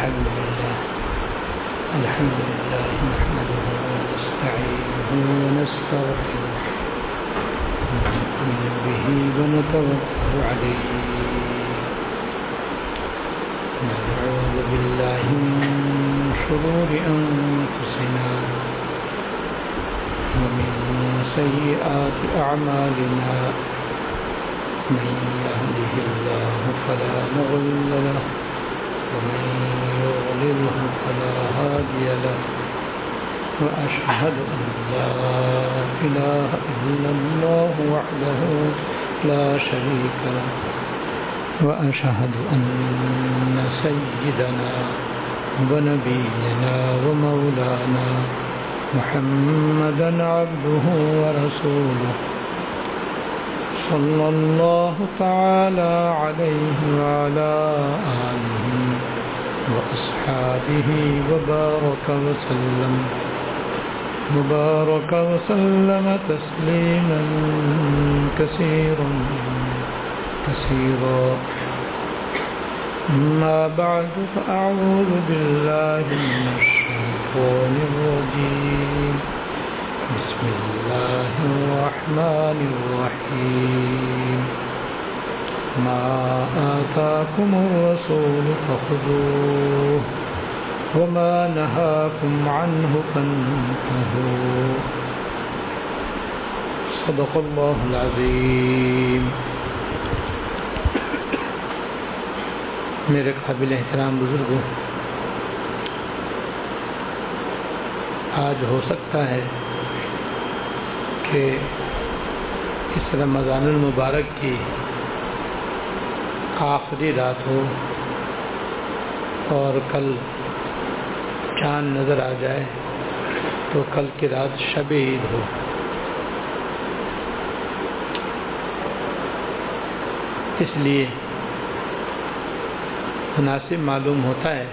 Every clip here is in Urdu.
الحمد لله نحمده ونستعينه ونستغفره ونؤمن به ونتوكل عليه ونعوذ بالله من شرور أنفسنا ومن سيئات أعمالنا من يهده الله فلا مضل له ومن يضلله فلا هادي له وأشهد أن لا إله إلا الله وحده لا شريك له وأشهد أن سيدنا ونبينا ومولانا محمدا عبده ورسوله صلى الله تعالى عليه وعلى آله وأصحابه وبارك وسلم تسليما كثيرا أما بعد فأعوذ بالله من الشيطان الرجيم بسم الله الرحمن الرحيم ما آتاكم الرسول فخذوه وما نهاكم عنه فانتهوا صدق الله العظيم. میرے قابل احترام بزرگوں، آج ہو سکتا ہے کہ اس رمضان المبارک کی آخری رات ہو اور کل چاند نظر آ جائے تو کل کی رات شب عید ہو. اس لیے مناسب معلوم ہوتا ہے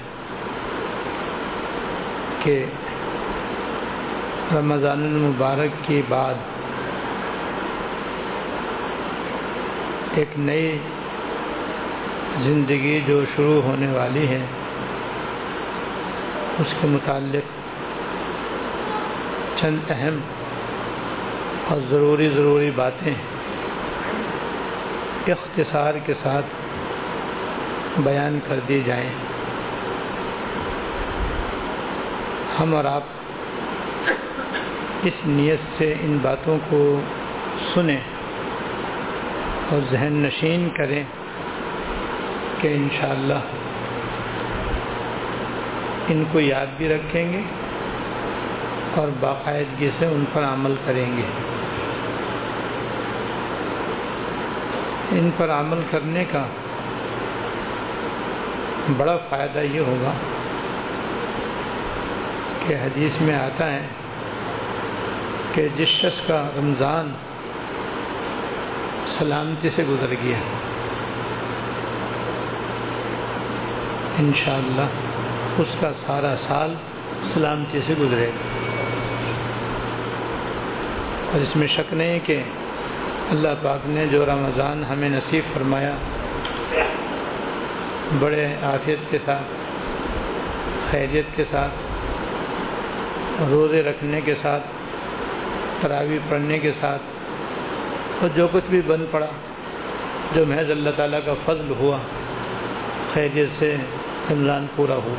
کہ رمضان المبارک کے بعد ایک نئی زندگی جو شروع ہونے والی ہے اس کے متعلق چند اہم اور ضروری باتیں اختصار کے ساتھ بیان کر دی جائیں. ہم اور آپ اس نیت سے ان باتوں کو سنیں اور ذہن نشین کریں کہ انشاءاللہ ان کو یاد بھی رکھیں گے اور باقاعدگی سے ان پر عمل کریں گے. ان پر عمل کرنے کا بڑا فائدہ یہ ہوگا کہ حدیث میں آتا ہے کہ جس شخص کا رمضان سلامتی سے گزر گیا انشاءاللہ اس کا سارا سال سلامتی سے گزرے گا. اور اس میں شک نہیں کہ اللہ پاک نے جو رمضان ہمیں نصیب فرمایا بڑے عافیت کے ساتھ، خیریت کے ساتھ، روزے رکھنے کے ساتھ، تراویح پڑھنے کے ساتھ، اور جو کچھ بھی بن پڑا جو محض اللہ تعالیٰ کا فضل ہوا، خیریت سے رمضان پورا ہوا.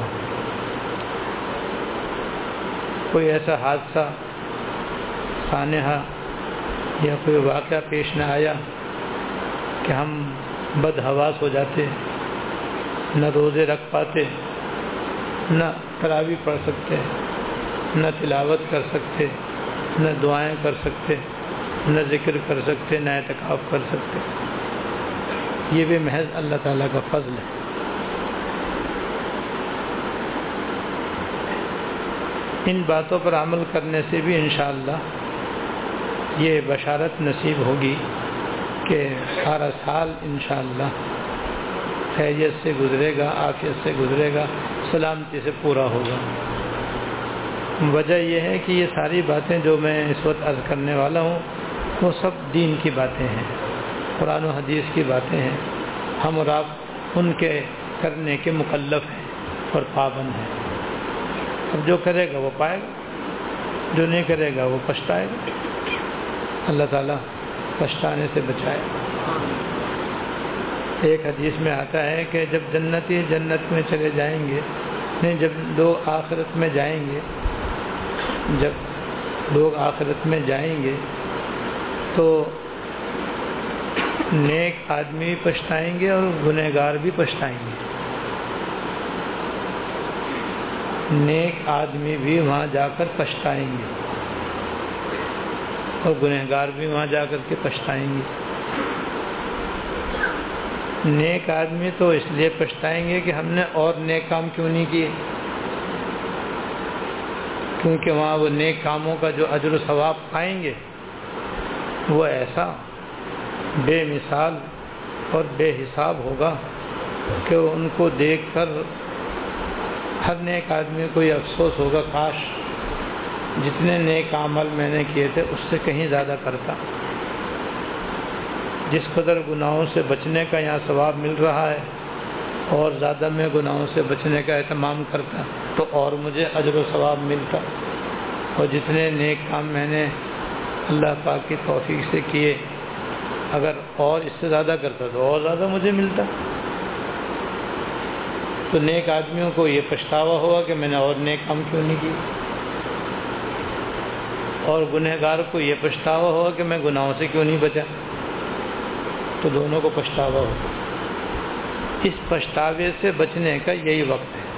کوئی ایسا حادثہ سانحہ یا کوئی واقعہ پیش نہ آیا کہ ہم بدحواس ہو جاتے، نہ روزے رکھ پاتے، نہ تراویح پڑھ سکتے، نہ تلاوت کر سکتے، نہ دعائیں کر سکتے، نہ ذکر کر سکتے، نہ اعتکاف کر سکتے. یہ بھی محض اللہ تعالیٰ کا فضل ہے. ان باتوں پر عمل کرنے سے بھی انشاءاللہ یہ بشارت نصیب ہوگی کہ سارا سال انشاءاللہ خیریت سے گزرے گا، عافیت سے گزرے گا، سلامتی سے پورا ہوگا. وجہ یہ ہے کہ یہ ساری باتیں جو میں اس وقت عرض کرنے والا ہوں وہ سب دین کی باتیں ہیں، قرآن و حدیث کی باتیں ہیں. ہم اور آپ ان کے کرنے کے مکلف ہیں. اور پابند ہے. اب جو کرے گا وہ پائے گا، جو نہیں کرے گا وہ پچھتائے گا. اللہ تعالیٰ پچھتانے سے بچائے. ایک حدیث میں آتا ہے کہ جب جنتی جنت میں چلے جائیں گے، نہیں، جب لوگ آخرت میں جائیں گے، جب لوگ آخرت میں جائیں گے تو نیک آدمی پچھتائیں گے اور گنہگار بھی پچھتائیں گے. نیک آدمی بھی وہاں جا کر پچھتائیں گے اور گنہگار بھی وہاں جا کر کے پچھتائیں گے. نیک آدمی تو اس لیے پچھتائیں گے کہ ہم نے اور نیک کام کیوں نہیں کیے، کیونکہ وہاں وہ نیک کاموں کا جو اجر و ثواب پائیں گے وہ ایسا بے مثال اور بے حساب ہوگا کہ ان کو دیکھ کر ہر نیک آدمی کو یہ افسوس ہوگا، کاش جتنے نیک عمل میں نے کیے تھے اس سے کہیں زیادہ کرتا. جس قدر گناہوں سے بچنے کا یہاں ثواب مل رہا ہے اور زیادہ میں گناہوں سے بچنے کا اہتمام کرتا تو اور مجھے اجر و ثواب ملتا. اور جتنے نیک کام میں نے اللہ پاک کی توفیق سے کیے، اگر اور اس سے زیادہ کرتا تو اور زیادہ مجھے ملتا. تو نیک آدمیوں کو یہ پچھتاوا ہوگا کہ میں نے اور نیک کام کیوں نہیں کی، اور گنہگار کو یہ پچھتاوا ہوگا کہ میں گناہوں سے کیوں نہیں بچا. تو دونوں کو پچھتاوا ہوگا. اس پچھتاوے سے بچنے کا یہی وقت ہے.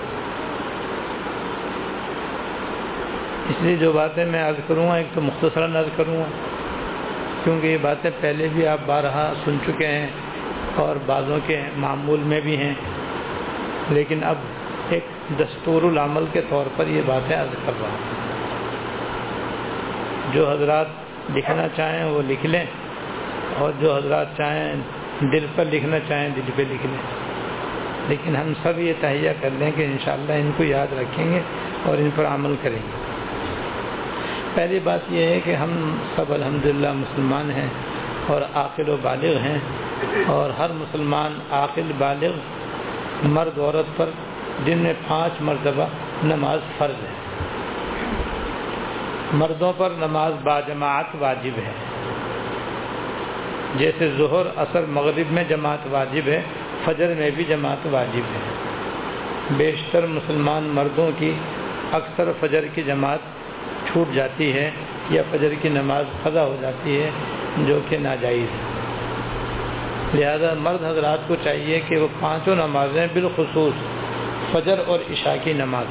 اس لیے جو باتیں میں عرض کروں گا، ایک تو مختصراً عرض کروں گا کیونکہ یہ باتیں پہلے بھی آپ بارہا سن چکے ہیں اور بعضوں کے معمول میں بھی ہیں، لیکن اب ایک دستور العمل کے طور پر یہ باتیں عرض کر رہا ہوں. جو حضرات لکھنا چاہیں وہ لکھ لیں، اور جو حضرات چاہیں دل پر لکھنا چاہیں دل پہ لکھ لیں. لیکن ہم سب یہ تہیہ کر لیں کہ انشاءاللہ ان کو یاد رکھیں گے اور ان پر عمل کریں گے. پہلی بات یہ ہے کہ ہم سب الحمدللہ مسلمان ہیں اور عاقل و بالغ ہیں، اور ہر مسلمان عاقل بالغ مرد عورت پر دن میں 5 مرتبہ نماز فرض ہے. مردوں پر نماز باجماعت واجب ہے، جیسے ظہر عصر مغرب میں جماعت واجب ہے، فجر میں بھی جماعت واجب ہے. بیشتر مسلمان مردوں کی اکثر فجر کی جماعت چھوٹ جاتی ہے یا فجر کی نماز قضا ہو جاتی ہے، جو کہ ناجائز ہے. لہذا مرد حضرات کو چاہیے کہ وہ 5 نمازیں بالخصوص فجر اور عشاء کی نماز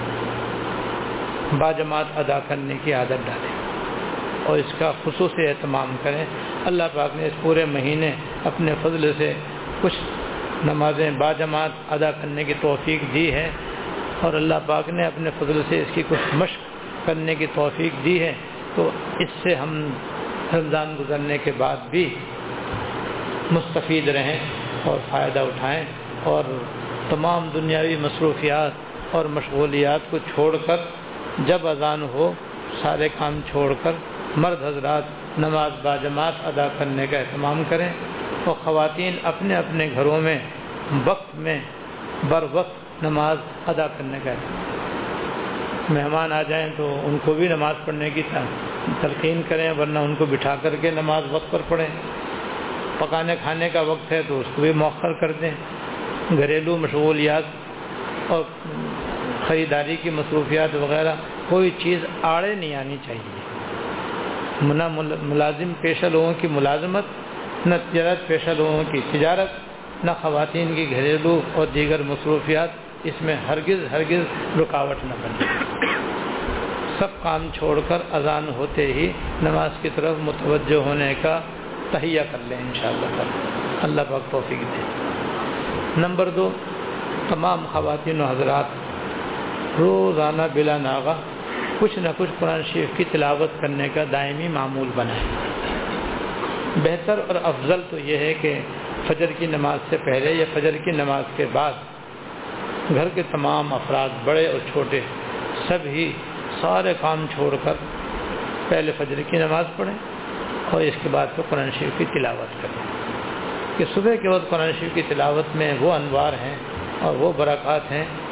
باجماعت ادا کرنے کی عادت ڈالیں اور اس کا خصوصی اہتمام کریں. اللہ پاک نے اس پورے مہینے اپنے فضل سے کچھ نمازیں باجماعت ادا کرنے کی توفیق دی ہے، اور اللہ پاک نے اپنے فضل سے اس کی کچھ مشق کرنے کی توفیق دی ہے. تو اس سے ہم رمضان گزرنے کے بعد بھی مستفید رہیں اور فائدہ اٹھائیں، اور تمام دنیاوی مصروفیات اور مشغولیات کو چھوڑ کر جب اذان ہو سارے کام چھوڑ کر مرد حضرات نماز باجماعت ادا کرنے کا اہتمام کریں، اور خواتین اپنے اپنے گھروں میں وقت میں بر وقت نماز ادا کرنے کا اہتمام. مہمان آ جائیں تو ان کو بھی نماز پڑھنے کی تلقین کریں، ورنہ ان کو بٹھا کر کے نماز وقت پر پڑھیں. پکانے کھانے کا وقت ہے تو اس کو بھی مؤخر کر دیں. گھریلو مشغولیات اور خریداری کی مصروفیات وغیرہ کوئی چیز آڑے نہیں آنی چاہیے. نہ ملازم پیشہ لوگوں کی ملازمت، نہ تجارت پیشہ لوگوں کی تجارت، نہ خواتین کی گھریلو اور دیگر مصروفیات اس میں ہرگز رکاوٹ نہ بنے. سب کام چھوڑ کر اذان ہوتے ہی نماز کی طرف متوجہ ہونے کا تہیہ کر لیں انشاءاللہ تعالی. اللہ پاک توفیق دے. نمبر 2، تمام خواتین و حضرات روزانہ بلا ناغہ کچھ نہ کچھ قرآن شریف کی تلاوت کرنے کا دائمی معمول بنائیں. بہتر اور افضل تو یہ ہے کہ فجر کی نماز سے پہلے یا فجر کی نماز کے بعد گھر کے تمام افراد بڑے اور چھوٹے سب ہی سارے کام چھوڑ کر پہلے فجر کی نماز پڑھیں اور اس کے بعد پھر قرآن شریف کی تلاوت کریں. کہ صبح کے وقت قرآن شریف کی تلاوت میں وہ انوار ہیں اور وہ برکات ہیں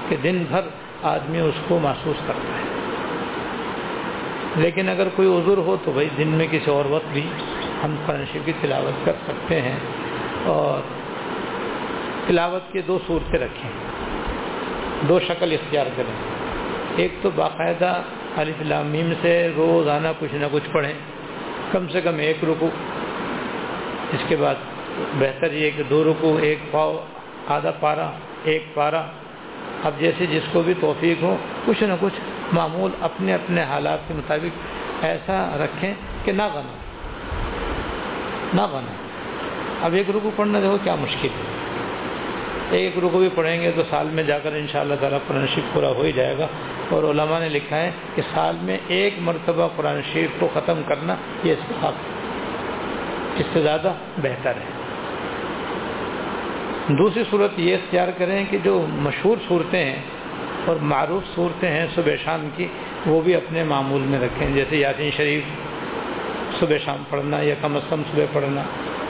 کہ دن بھر آدمی اس کو محسوس کرتا ہے. لیکن اگر کوئی عذر ہو تو بھائی دن میں کسی اور وقت بھی ہم قرآن شریف کی تلاوت کر سکتے ہیں. اور تلاوت کے 2 صورتیں رکھیں, 2 شکل اختیار کریں. ایک تو باقاعدہ الف لام میم سے روزانہ کچھ نہ کچھ پڑھیں, کم سے کم 1 رکوع. اس کے بعد بہتر یہ کہ 2 رکوع, 1 پاؤ, آدھا پارہ, 1 پارہ. اب جیسے جس کو بھی توفیق ہو کچھ نہ کچھ معمول اپنے اپنے حالات کے مطابق ایسا رکھیں کہ نہ غنا. اب 1 رکوع پڑھنا دیکھو کیا مشکل ہے. 1 رکوع بھی پڑھیں گے تو سال میں جا کر انشاءاللہ تعالیٰ قرآن شریف پورا ہو ہی جائے گا. اور علماء نے لکھا ہے کہ سال میں 1 مرتبہ قرآن شریف کو ختم کرنا یہ استحباب ہے, اس سے زیادہ بہتر ہے. دوسری صورت یہ اختیار کریں کہ جو مشہور صورتیں ہیں اور معروف صورتیں ہیں صبح شام کی, وہ بھی اپنے معمول میں رکھیں. جیسے یاسین شریف صبح شام پڑھنا یا کم از کم صبح پڑھنا.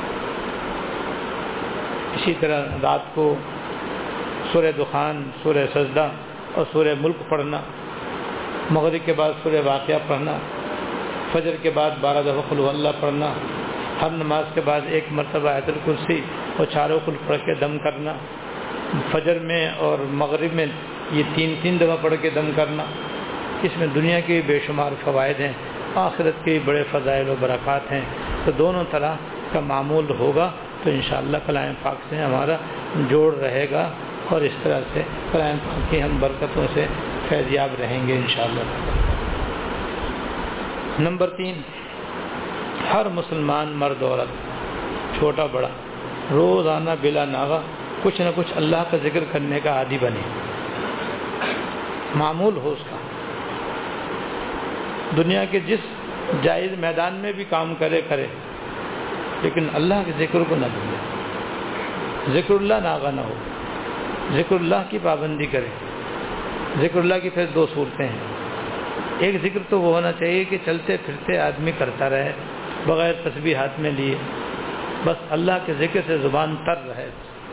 اسی طرح رات کو سورہ دخان, سورہ سجدہ اور سورہ ملک پڑھنا. مغرب کے بعد سورہ واقعہ پڑھنا. فجر کے بعد 12 دفعہ قل هو اللہ پڑھنا. ہر نماز کے بعد 1 مرتبہ آیت الکرسی اور 4 قل پڑھ کے دم کرنا. فجر میں اور مغرب میں یہ 3 دفعہ پڑھ کے دم کرنا. اس میں دنیا کے بے شمار فوائد ہیں, آخرت کے بڑے فضائل و برکات ہیں. تو دونوں طرح کا معمول ہوگا تو انشاءاللہ کلام پاک سے ہمارا جوڑ رہے گا, اور اس طرح سے کلام پاک کی ہم برکتوں سے فیضیاب رہیں گے انشاءاللہ. نمبر 3, ہر مسلمان مرد عورت چھوٹا بڑا روزانہ بلا ناغہ کچھ نہ کچھ اللہ کا ذکر کرنے کا عادی بنے, معمول ہو اس کا. دنیا کے جس جائز میدان میں بھی کام کرے, لیکن اللہ کے ذکر کو نہ بھولے. ذکر اللہ ناغہ نہ ہو, ذکر اللہ کی پابندی کرے. ذکر اللہ کی پھر 2 صورتیں ہیں. ایک ذکر تو وہ ہونا چاہیے کہ چلتے پھرتے آدمی کرتا رہے بغیر تسبیح ہاتھ میں لیے, بس اللہ کے ذکر سے زبان تر رہے.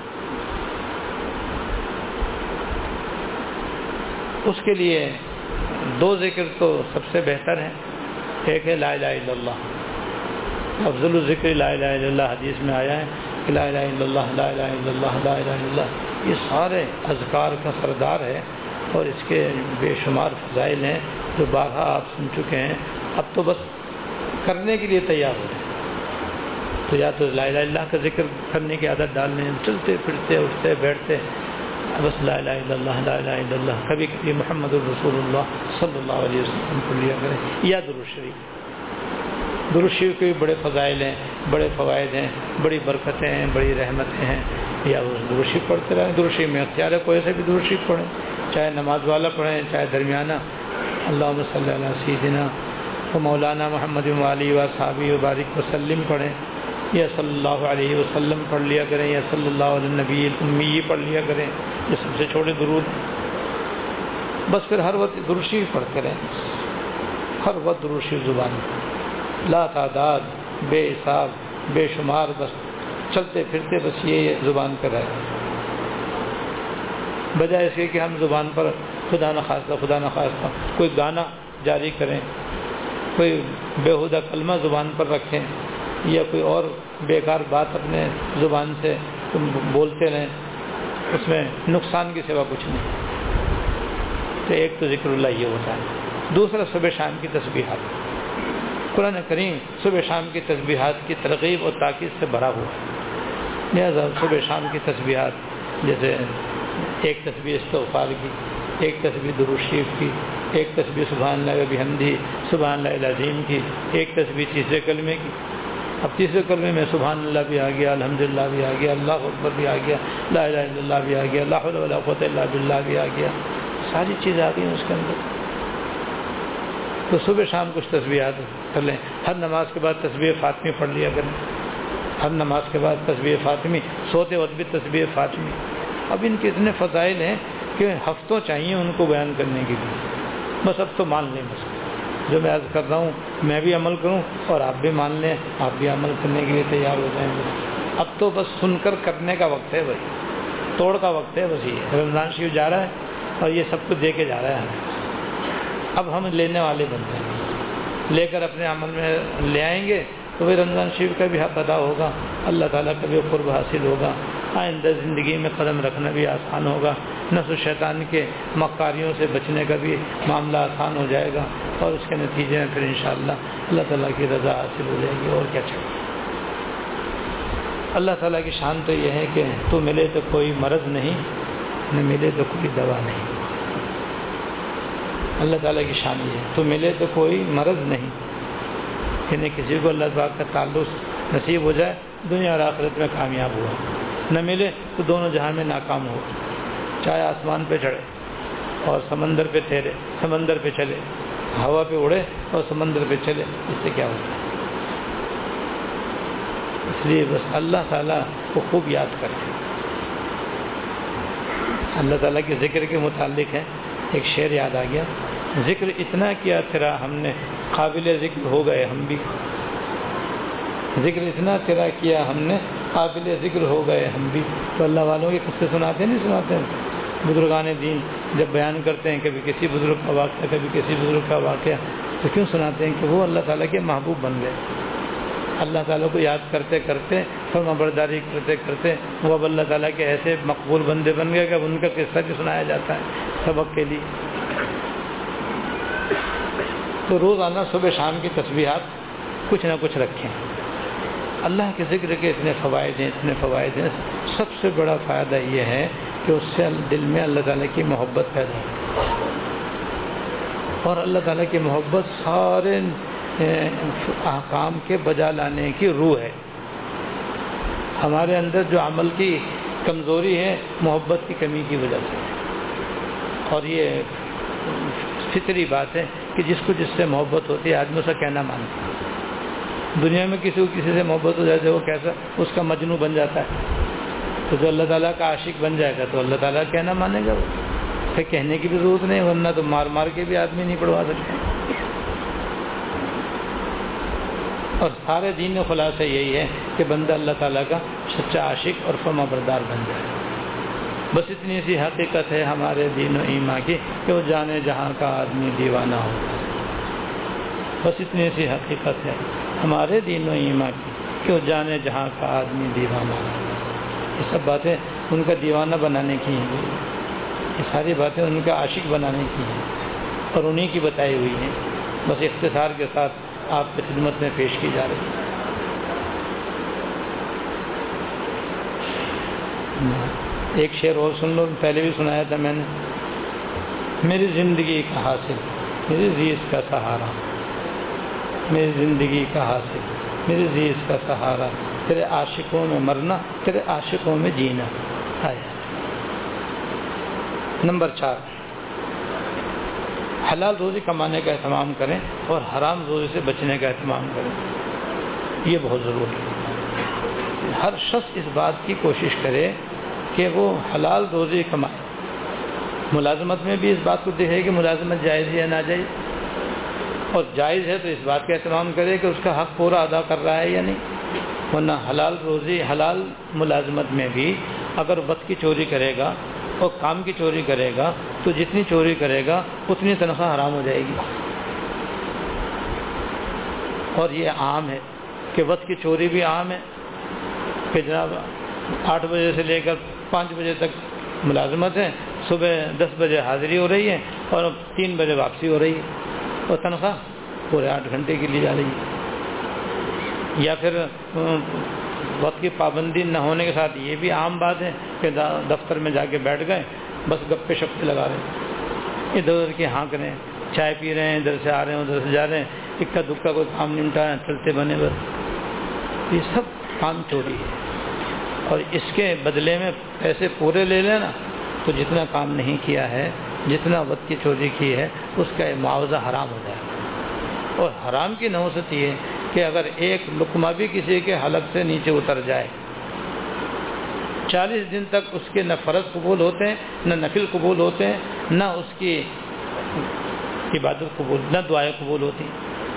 اس کے لیے 2 ذکر تو سب سے بہتر ہیں. ایک ہے لا الہ الا اللہ, افضل الذکر لا الہ الا اللہ. حدیث میں آیا ہے کہ لا الہ الا اللہ, لا الہ الا اللہ, لا الہ الا اللہ, یہ سارے اذکار کا سردار ہے اور اس کے بے شمار فضائل ہیں جو بارہا آپ سن چکے ہیں. اب تو بس کرنے کے لیے تیار ہو جائیں. تو یا تو لا الہ الا اللہ کا ذکر کرنے کی عادت ڈالنے, چلتے پھرتے اٹھتے بیٹھتے بس لا الہ الا اللہ, لا الہ الا اللہ. کبھی کبھی محمد الرسول اللہ صلی اللہ علیہ وسلم کو لیا کریں, یا درود شریف. درود شریف کے بھی بڑے فضائل ہیں, بڑے فوائد ہیں, بڑی برکتیں ہیں, بڑی رحمتیں ہیں. یا درود شریف پڑھتے رہیں. درود شریف میں اختیار ہے, کوئی سے بھی درود شریف پڑھیں, چاہے نماز والا پڑھیں چاہے درمیانہ. اللہم صلی علی سیدنا و مولانا محمد و علی و صحابی و بارک وسلم پڑھیں, یا صلی اللہ علیہ وسلم پڑھ لیا کریں, یا صلی اللہ علیہ نبی الامی پڑھ لیا کریں, یہ سب سے چھوٹے درود. بس پھر ہر وقت درود شریف پڑھتے رہیں, ہر وقت درود شریف زبان لا تعداد بے حساب بے شمار, بس چلتے پھرتے بس یہ زبان پر رہے. بجائے اس کے کہ ہم زبان پر خدا نخواستہ کوئی گانا جاری کریں, کوئی بیہودہ کلمہ زبان پر رکھیں, یا کوئی اور بیکار بات اپنے زبان سے بولتے رہیں, اس میں نقصان کی سوا کچھ نہیں. تو ایک تو ذکر اللہ یہ ہوتا ہے. دوسرا صبح شام کی تسبیحات. قرآن کریم صبح شام کی تسبیحات کی ترغیب اور تاکید سے بھرا ہوا ہے. لہذا صبح شام کی تسبیحات, جیسے ایک تسبیح استغفار کی, ایک تسبیح درود شریف کی, ایک تسبیح سبحان اللہ و بحمدہ سبحان اللہ العظیم کی, ایک تسبیح تیسرے کلمے کی. اب تیسرے کلمے میں سبحان اللہ بھی آ گیا, الحمدللہ بھی آ گیا, اللہ اکبر بھی آ گیا, لا الہ الا اللہ بھی آ گیا, لا حول ولا قوت الا باللہ بھی آ گیا. ساری چیزیں آ گئی اس کے اندر. تو صبح شام کچھ تسبیحات کر لیں. ہر نماز کے بعد تسبیح فاطمی پڑھ لیا کریں, ہر نماز کے بعد تسبیح فاطمی, سوتے وقت بھی تسبیح فاطمی. اب ان کے اتنے فضائل ہیں کہ ہفتوں چاہیے ان کو بیان کرنے کے لیے. بس اب تو مان لیں, بس جو میں عرض کر رہا ہوں میں بھی عمل کروں اور آپ بھی مان لیں, آپ بھی عمل کرنے کے لیے تیار ہو جائیں. اب تو بس سن کر کرنے کا وقت ہے, بھائی توڑ کا وقت ہے. بس یہ رمضان شریف جا رہا ہے, اور یہ سب کچھ دے کے جا رہا ہے ہمیں. اب ہم لینے والے بن جائیں گے, لے کر اپنے عمل میں لے آئیں گے تو پھر رمضان شریف کا بھی حق ادا ہوگا, اللہ تعالیٰ کا بھی قرب حاصل ہوگا, آئندہ زندگی میں قدم رکھنا بھی آسان ہوگا, نفس و شیطان کے مکاریوں سے بچنے کا بھی معاملہ آسان ہو جائے گا, اور اس کے نتیجے میں پھر انشاءاللہ اللہ تعالیٰ کی رضا حاصل ہو جائے گی. اور کیا چاہیے. اللہ تعالیٰ کی شان تو یہ ہے کہ تو ملے تو کوئی مرض نہیں, نہ ملے تو کوئی دوا نہیں. اللہ تعالیٰ کی شان یہ ہے, تو ملے تو کوئی مرض نہیں, یعنی کسی کو اللہ پاک کا تعلق نصیب ہو جائے دنیا اور آخرت میں کامیاب ہوا, نہ ملے تو دونوں جہاں میں ناکام ہو, چاہے آسمان پہ چڑھے اور سمندر پہ تیرے, سمندر پہ چلے, ہوا پہ اڑے اور سمندر پہ چلے, اس سے کیا ہوتا ہے. اس لیے بس اللہ تعالیٰ کو خوب یاد کریں. اللہ تعالیٰ کے ذکر کے متعلق ہے ایک شعر یاد آ گیا, ذکر اتنا کیا تیرا ہم نے قابل ذکر ہو گئے ہم بھی, ذکر اتنا تیرا کیا ہم نے قابل ذکر ہو گئے ہم بھی. تو اللہ والوں کے قصے سناتے ہیں نہیں سناتے ہیں, بزرگان دین جب بیان کرتے ہیں کبھی کسی بزرگ کا واقعہ کبھی کسی بزرگ کا واقعہ, تو کیوں سناتے ہیں کہ وہ اللہ تعالیٰ کے محبوب بن گئے, اللہ تعالیٰ کو یاد کرتے کرتے فرما برداری کرتے کرتے وہ اب اللہ تعالیٰ کے ایسے مقبول بندے بن گئے کہ اب ان کا قصہ بھی سنایا جاتا ہے سبق کے لیے. تو روزانہ صبح شام کی تسبیحات کچھ نہ کچھ رکھیں. اللہ کے ذکر کے اتنے فوائد ہیں, اتنے فوائد ہیں. سب سے بڑا فائدہ یہ ہے کہ اس سے دل میں اللہ تعالیٰ کی محبت پیدا ہوتی ہے, اور اللہ تعالیٰ کی محبت سارے احکام کے بجا لانے کی روح ہے. ہمارے اندر جو عمل کی کمزوری ہے محبت کی کمی کی وجہ سے, اور یہ فطری بات ہے کہ جس کو جس سے محبت ہوتی ہے آدمی اسے کہنا مانتا ہے. دنیا میں کسی کو کسی سے محبت ہو جاتی ہے وہ کیسا اس کا مجنو بن جاتا ہے, تو جو اللہ تعالیٰ کا عاشق بن جائے گا تو اللہ تعالیٰ کہنا مانے گا, پھر کہنے کی بھی ضرورت نہیں, ورنہ تو مار مار کے بھی آدمی نہیں پڑھوا سکتے. اور سارے دین میں خلاصہ یہی ہے کہ بندہ اللہ تعالیٰ کا سچا عاشق اور فرما بردار بن جائے. بس اتنی سی حقیقت ہے ہمارے دین و ایمان کی کہ وہ جانے جہاں کا آدمی دیوانہ ہوگا. بس اتنی سی حقیقت ہے ہمارے دین و ایمان کی کہ وہ جانے جہاں کا آدمی دیوانہ ہوگا. یہ سب باتیں ان کا دیوانہ بنانے کی ہیں, یہ ساری باتیں ان کا عاشق بنانے کی ہیں اور انہی کی بتائی ہوئی ہیں. بس اختصار کے ساتھ آپ کی خدمت میں پیش کی جا رہی ہے. ایک شعر اور سن لو, پہلے بھی سنایا تھا میں نے. میری زندگی کا حاصل میری ریس کا سہارا, میری زندگی کا حاصل میری ریس کا سہارا, تیرے عاشقوں میں مرنا تیرے عاشقوں میں جینا. آیا نمبر 4, حلال روزی کمانے کا اہتمام کریں اور حرام روزی سے بچنے کا اہتمام کریں. یہ بہت ضروری ہے. ہر شخص اس بات کی کوشش کرے کہ وہ حلال روزی کمائے. ملازمت میں بھی اس بات کو دیکھے کہ ملازمت جائز ہے یا ناجائز, اور جائز ہے تو اس بات کا اہتمام کرے کہ اس کا حق پورا ادا کر رہا ہے یا نہیں. ورنہ حلال روزی حلال ملازمت میں بھی اگر وقت کی چوری کرے گا اور کام کی چوری کرے گا تو جتنی چوری کرے گا اتنی تنخواہ حرام ہو جائے گی. اور یہ عام ہے کہ وقت کی چوری بھی عام ہے کہ جناب 8 بجے سے لے کر 5 بجے تک ملازمت ہے, صبح 10 بجے حاضری ہو رہی ہے اور 3 بجے واپسی ہو رہی ہے, اور تنخواہ پورے 8 گھنٹے کی لی جا رہی ہے. یا پھر وقت کی پابندی نہ ہونے کے ساتھ یہ بھی عام بات ہے کہ دفتر میں جا کے بیٹھ گئے, بس گپے شپے لگا رہے ہیں, ادھر ادھر کی ہانک رہے ہیں, چائے پی رہے ہیں, ادھر سے آ رہے ہیں ادھر سے جا رہے ہیں, اکا دکا کوئی کام نمٹا ہے, چلتے بنے بس. یہ سب کام چوری ہے, اور اس کے بدلے میں پیسے پورے لے لینا تو جتنا کام نہیں کیا ہے, جتنا وقت کی چوری کی ہے, اس کا معاوضہ حرام ہو جائے گا. اور حرام کی نحوست یہ ہے کہ اگر ایک لقمہ بھی کسی کے حلق سے نیچے اتر جائے 40 دن تک اس کے نہ فرض قبول ہوتے ہیں, نہ نفل قبول ہوتے ہیں, نہ اس کی عبادت قبول, نہ دعائیں قبول ہوتی.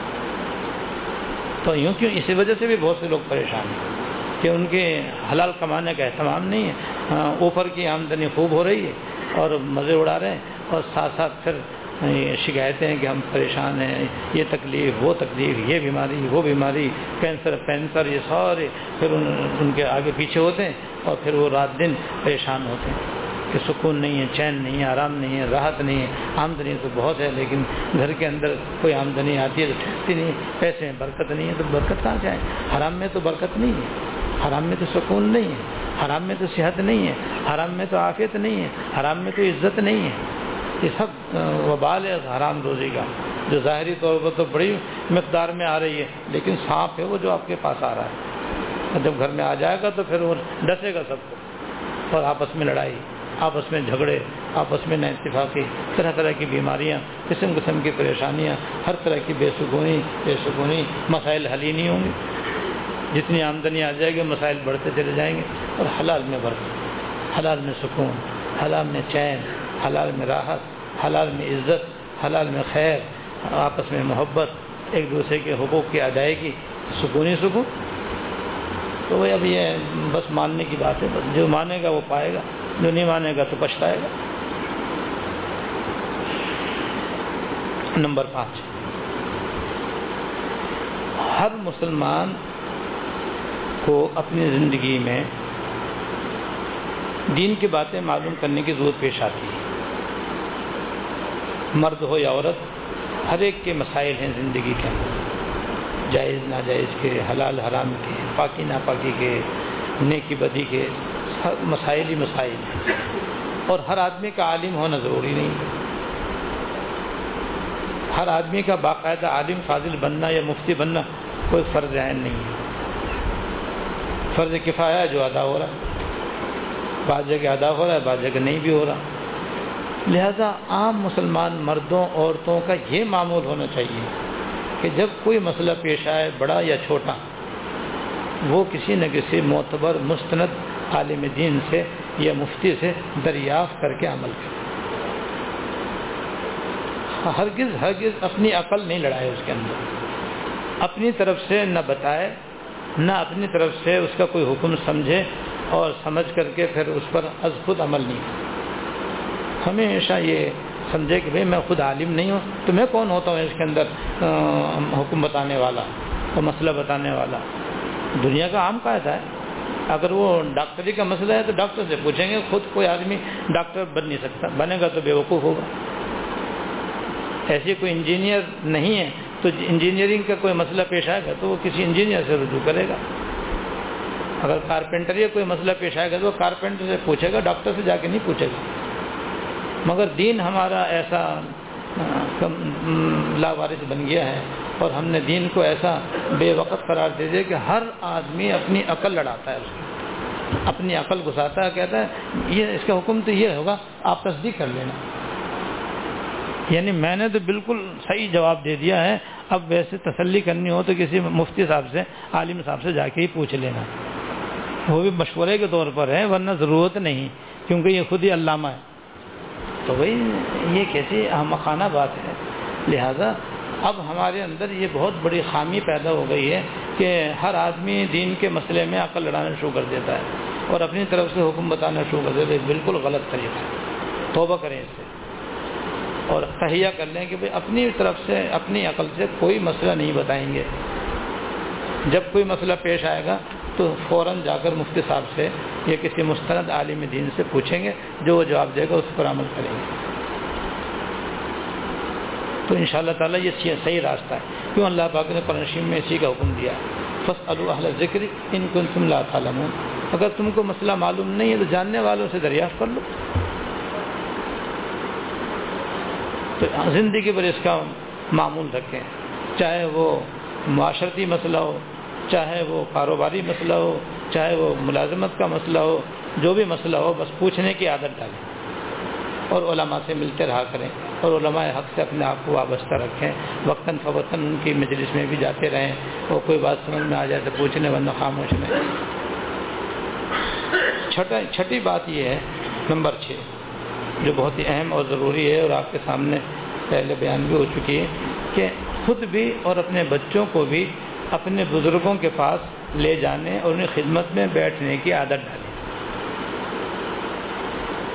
تو یوں کیوں, اسی وجہ سے بھی بہت سے لوگ پریشان ہیں کہ ان کے حلال کمانے کا اہتمام نہیں ہے. اوپر کی آمدنی خوب ہو رہی ہے اور مزے اڑا رہے ہیں، اور ساتھ ساتھ پھر شکایتیں ہیں کہ ہم پریشان ہیں، یہ تکلیف وہ تکلیف، یہ بیماری وہ بیماری، کینسر یہ سارے پھر ان کے آگے پیچھے ہوتے ہیں، اور پھر وہ رات دن پریشان ہوتے ہیں کہ سکون نہیں ہے، چین نہیں ہے، آرام نہیں ہے، راحت نہیں ہے، آمدنی تو بہت ہے لیکن گھر کے اندر کوئی آمدنی آتی ہے تو ٹھہرتی نہیں، پیسے میں برکت نہیں ہے، تو برکت کہاں سے آئے؟ حرام میں تو برکت نہیں ہے، حرام میں تو سکون نہیں ہے، حرام میں تو صحت نہیں ہے، حرام میں تو عافیت نہیں ہے، حرام میں تو عزت نہیں ہے۔ یہ سب وبال ہے حرام روزی کا، جو ظاہری طور پر تو بڑی مقدار میں آ رہی ہے، لیکن سانپ ہے وہ جو آپ کے پاس آ رہا ہے، اور جب گھر میں آ جائے گا تو پھر وہ ڈسے گا سب کو، اور آپس میں لڑائی، آپس میں جھگڑے، آپس میں نااتفاقی، طرح طرح کی بیماریاں، قسم قسم کی پریشانیاں، ہر طرح کی بے سکونی، مسائل حل ہی نہیں ہوں گے۔ جتنی آمدنی آ جائے گی مسائل بڑھتے چلے جائیں گے، اور حلال میں برکت، حلال میں سکون، حلال میں چین، حلال میں راحت، حلال میں عزت، حلال میں خیر، آپس میں محبت، ایک دوسرے کے حقوق کی ادائیگی، سکون۔ تو وہ اب یہ بس ماننے کی بات ہے، بس جو مانے گا وہ پائے گا، جو نہیں مانے گا تو پچھتائے گا۔ نمبر 5، ہر مسلمان کو اپنی زندگی میں دین کی باتیں معلوم کرنے کی ضرورت پیش آتی ہے۔ مرد ہو یا عورت، ہر ایک کے مسائل ہیں زندگی کے، جائز ناجائز کے، حلال حرام کے، پاکی ناپاکی کے، نیکی بدی کے، مسائل ہی مسائل ہیں، اور ہر آدمی کا عالم ہونا ضروری نہیں ہے۔ ہر آدمی کا باقاعدہ عالم فاضل بننا یا مفتی بننا کوئی فرض عین نہیں ہے، فرض کفایہ جو ادا ہو رہا ہے، بعض جگہ ادا ہو رہا ہے، بعض جگہ نہیں بھی ہو رہا۔ لہذا عام مسلمان مردوں عورتوں کا یہ معمول ہونا چاہیے کہ جب کوئی مسئلہ پیش آئے، بڑا یا چھوٹا، وہ کسی نہ کسی معتبر مستند عالم دین سے یا مفتی سے دریافت کر کے عمل کرے۔ ہرگز اپنی عقل نہیں لڑائے، اس کے اندر اپنی طرف سے نہ بتائے، نہ اپنی طرف سے اس کا کوئی حکم سمجھے اور سمجھ کر کے پھر اس پر از خود عمل نہیں کرے۔ ہمیشہ یہ سمجھے کہ بھئی میں خود عالم نہیں ہوں تو میں کون ہوتا ہوں اس کے اندر حکم بتانے والا اور مسئلہ بتانے والا۔ دنیا کا عام قاعدہ ہے، اگر وہ ڈاکٹری کا مسئلہ ہے تو ڈاکٹر سے پوچھیں گے، خود کوئی آدمی ڈاکٹر بن نہیں سکتا، بنے گا تو بیوقوف ہوگا۔ ایسی کوئی انجینئر نہیں ہے تو انجینئرنگ کا کوئی مسئلہ پیش آئے گا تو وہ کسی انجینئر سے رجوع کرے گا۔ اگر کارپینٹر یا کوئی مسئلہ پیش آئے گا تو وہ کارپینٹر سے پوچھے گا، ڈاکٹر سے جا کے نہیں پوچھے گا۔ مگر دین ہمارا ایسا لاوارث بن گیا ہے، اور ہم نے دین کو ایسا بے وقت قرار دے دیا کہ ہر آدمی اپنی عقل لڑاتا ہے، اس کو اپنی عقل گھساتا ہے، کہتا ہے یہ اس کا حکم تو یہ ہوگا، آپ تصدیق کر لینا۔ یعنی میں نے تو بالکل صحیح جواب دے دیا ہے، اب ویسے تسلی کرنی ہو تو کسی مفتی صاحب سے، عالم صاحب سے جا کے ہی پوچھ لینا، وہ بھی مشورے کے طور پر ہے، ورنہ ضرورت نہیں، کیونکہ یہ خود ہی علامہ ہے۔ تو بھائی یہ کیسی احمقانہ بات ہے۔ لہذا اب ہمارے اندر یہ بہت بڑی خامی پیدا ہو گئی ہے کہ ہر آدمی دین کے مسئلے میں عقل لڑانا شروع کر دیتا ہے اور اپنی طرف سے حکم بتانا شروع کر دیتا ہے۔ بالکل غلط طریقہ ہے، توبہ کریں اس سے اور تہیہ کر لیں کہ بھائی اپنی طرف سے، اپنی عقل سے کوئی مسئلہ نہیں بتائیں گے۔ جب کوئی مسئلہ پیش آئے گا تو فوراً جا کر مفتی صاحب سے یا کسی مستند عالم دین سے پوچھیں گے، جو وہ جواب دے گا اس پر عمل کریں گے۔ تو انشاءاللہ تعالیٰ یہ صحیح راستہ ہے، کیوں اللہ پاک نے قرآن شریف میں اسی کا حکم دیا ہے، فاسألوا اہل الذکر ان کنتم لا تعلمون۔ اگر تم کو مسئلہ معلوم نہیں ہے تو جاننے والوں سے دریافت کر لو۔ تو زندگی پر اس کا معمول رکھیں، چاہے وہ معاشرتی مسئلہ ہو، چاہے وہ کاروباری مسئلہ ہو، چاہے وہ ملازمت کا مسئلہ ہو، جو بھی مسئلہ ہو بس پوچھنے کی عادت ڈالیں اور علماء سے ملتے رہا کریں اور علماء حق سے اپنے آپ کو وابستہ رکھیں، وقتاً فوقتاً ان کی مجلس میں بھی جاتے رہیں، اور کوئی بات سمجھ میں آ جائے تو پوچھنے، ورنہ خاموش نہیں۔ چھٹی بات یہ ہے، نمبر 6، جو بہت ہی اہم اور ضروری ہے اور آپ کے سامنے پہلے بیان بھی ہو چکی ہے، کہ خود بھی اور اپنے بچوں کو بھی اپنے بزرگوں کے پاس لے جانے اور انہیں خدمت میں بیٹھنے کی عادت ڈالیں۔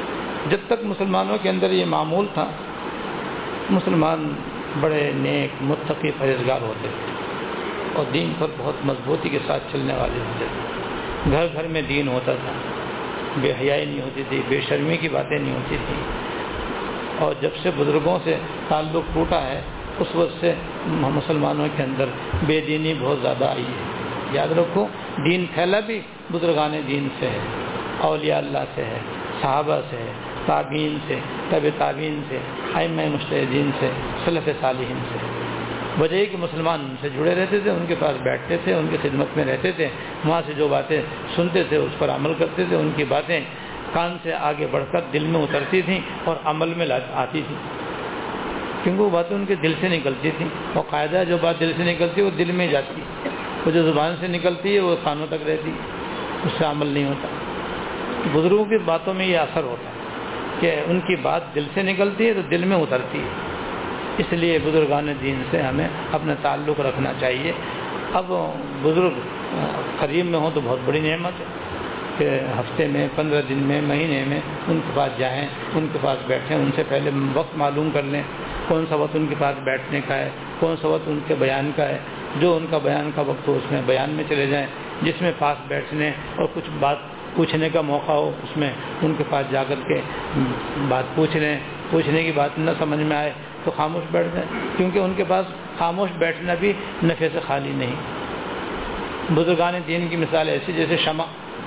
جب تک مسلمانوں کے اندر یہ معمول تھا، مسلمان بڑے نیک متقی پرہیزگار ہوتے تھے اور دین پر بہت مضبوطی کے ساتھ چلنے والے ہوتے تھے. گھر گھر میں دین ہوتا تھا، بے حیائی نہیں ہوتی تھی، بے شرمی کی باتیں نہیں ہوتی تھی. اور جب سے بزرگوں سے تعلق ٹوٹا ہے اس وقت سے مسلمانوں کے اندر بے دینی بہت زیادہ آئی ہے. یاد رکھو، دین پھیلا بھی بزرگان دین سے ہے، اولیاء اللہ سے ہے، صحابہ سے ہے، تابعین سے، تبع تابعین سے، ائمہ مجتہدین سے، سلف صالحین سے. وجہ ہے کہ مسلمان ان سے جڑے رہتے تھے، ان کے پاس بیٹھتے تھے، ان کی خدمت میں رہتے تھے، وہاں سے جو باتیں سنتے تھے اس پر عمل کرتے تھے. ان کی باتیں کان سے آگے بڑھ کر دل میں اترتی تھیں اور عمل میں آتی تھیں، کیونکہ وہ باتیں ان کے دل سے نکلتی تھیں. اور قاعدہ جو بات دل سے نکلتی ہے وہ دل میں جاتی ہے، وہ جو زبان سے نکلتی ہے وہ کانوں تک رہتی ہے، اس سے عمل نہیں ہوتا. بزرگوں کی باتوں میں یہ اثر ہوتا ہے کہ ان کی بات دل سے نکلتی ہے تو دل میں اترتی ہے. اس لیے بزرگان دین سے ہمیں اپنا تعلق رکھنا چاہیے. اب بزرگ قریب میں ہوں تو بہت بڑی نعمت ہے کہ ہفتے میں، 15 دن میں، مہینے میں ان کے پاس جائیں، ان کے پاس بیٹھیں، ان سے پہلے وقت معلوم کر لیں کون سا وقت ان کے پاس بیٹھنے کا ہے، کون سا وقت ان کے بیان کا ہے. جو ان کا بیان کا وقت ہو اس میں بیان میں چلے جائیں، جس میں پاس بیٹھنے اور کچھ بات پوچھنے کا موقع ہو اس میں ان کے پاس جا کر کے بات پوچھ لیں. پوچھنے کی بات نہ سمجھ میں آئے تو خاموش بیٹھ جائیں، کیونکہ ان کے پاس خاموش بیٹھنا بھی نفع سے خالی نہیں. بزرگان دین کی مثال ایسی جیسے شمع،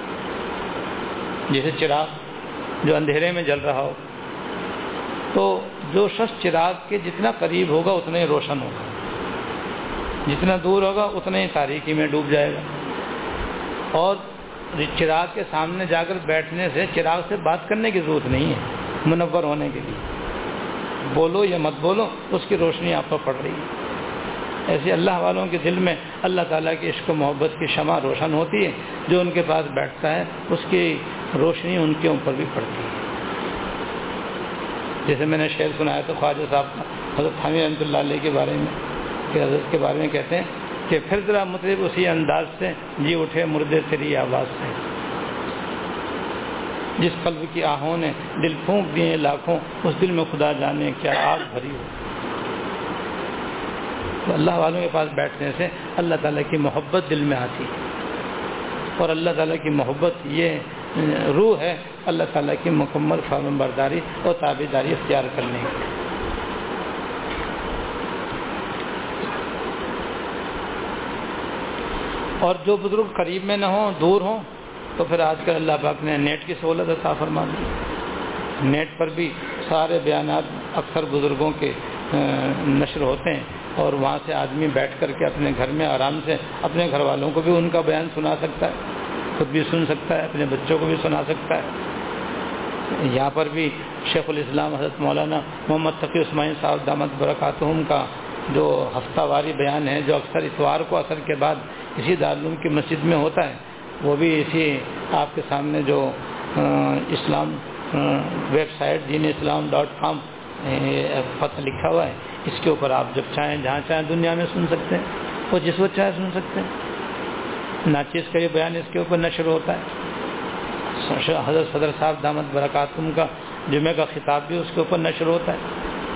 جیسے چراغ جو اندھیرے میں جل رہا ہو، تو جو شخص چراغ کے جتنا قریب ہوگا اتنا ہی روشن ہوگا، جتنا دور ہوگا اتنا ہی تاریکی میں ڈوب جائے گا. اور چراغ کے سامنے جا کر بیٹھنے سے چراغ سے بات کرنے کی ضرورت نہیں ہے. منور ہونے کے لیے بولو یا مت بولو اس کی روشنی آپ پر پڑ رہی ہے. ایسے اللہ والوں کے دل میں اللہ تعالیٰ کی عشق و محبت کی شمع روشن ہوتی ہے. جو ان کے پاس بیٹھتا ہے اس کی روشنی ان کے اوپر بھی پڑتی ہے. جیسے میں نے شعر سنایا تو خواجہ صاحب کا حضرت حامد رحمۃ اللہ علیہ کے بارے میں، کہ حضرت کے بارے میں کہتے ہیں کہ پھر ذرا مطرب اسی انداز سے جی اٹھے مردے تیری آواز سے، جس قلب کی آہوں نے دل پھونک دیے لاکھوں، اس دل میں خدا جانے کیا آگ بھری ہو. تو اللہ والوں کے پاس بیٹھنے سے اللہ تعالیٰ کی محبت دل میں آتی ہے، اور اللہ تعالیٰ کی محبت یہ روح ہے اللہ تعالیٰ کی مکمل فرمان برداری اور تابعداری اختیار کرنے کی. اور جو بزرگ قریب میں نہ ہوں، دور ہوں، تو پھر آج کل اللہ پاک نے نیٹ کی سہولت عطا فرما دی. نیٹ پر بھی سارے بیانات اکثر بزرگوں کے نشر ہوتے ہیں، اور وہاں سے آدمی بیٹھ کر کے اپنے گھر میں آرام سے اپنے گھر والوں کو بھی ان کا بیان سنا سکتا ہے، خود بھی سن سکتا ہے، اپنے بچوں کو بھی سنا سکتا ہے. یہاں پر بھی شیخ الاسلام حضرت مولانا محمد تقی عثمانی صاحب دامت برکاتہم کا جو ہفتہ واری بیان ہے، جو اکثر اتوار کو عصر کے بعد اسی دارالعلوم کی مسجد میں ہوتا ہے، وہ بھی اسی آپ کے سامنے جو اسلام ویب سائٹ deenislam.com پتہ لکھا ہوا ہے، اس کے اوپر آپ جب چاہیں جہاں چاہیں دنیا میں سن سکتے ہیں، اور جس وقت چاہیں سن سکتے ہیں. ناچیز کا یہ بیان اس کے اوپر نشر ہوتا ہے. حضرت صدر صاحب دامت برکاتہم کا جمعہ کا خطاب بھی اس کے اوپر نشر ہوتا ہے،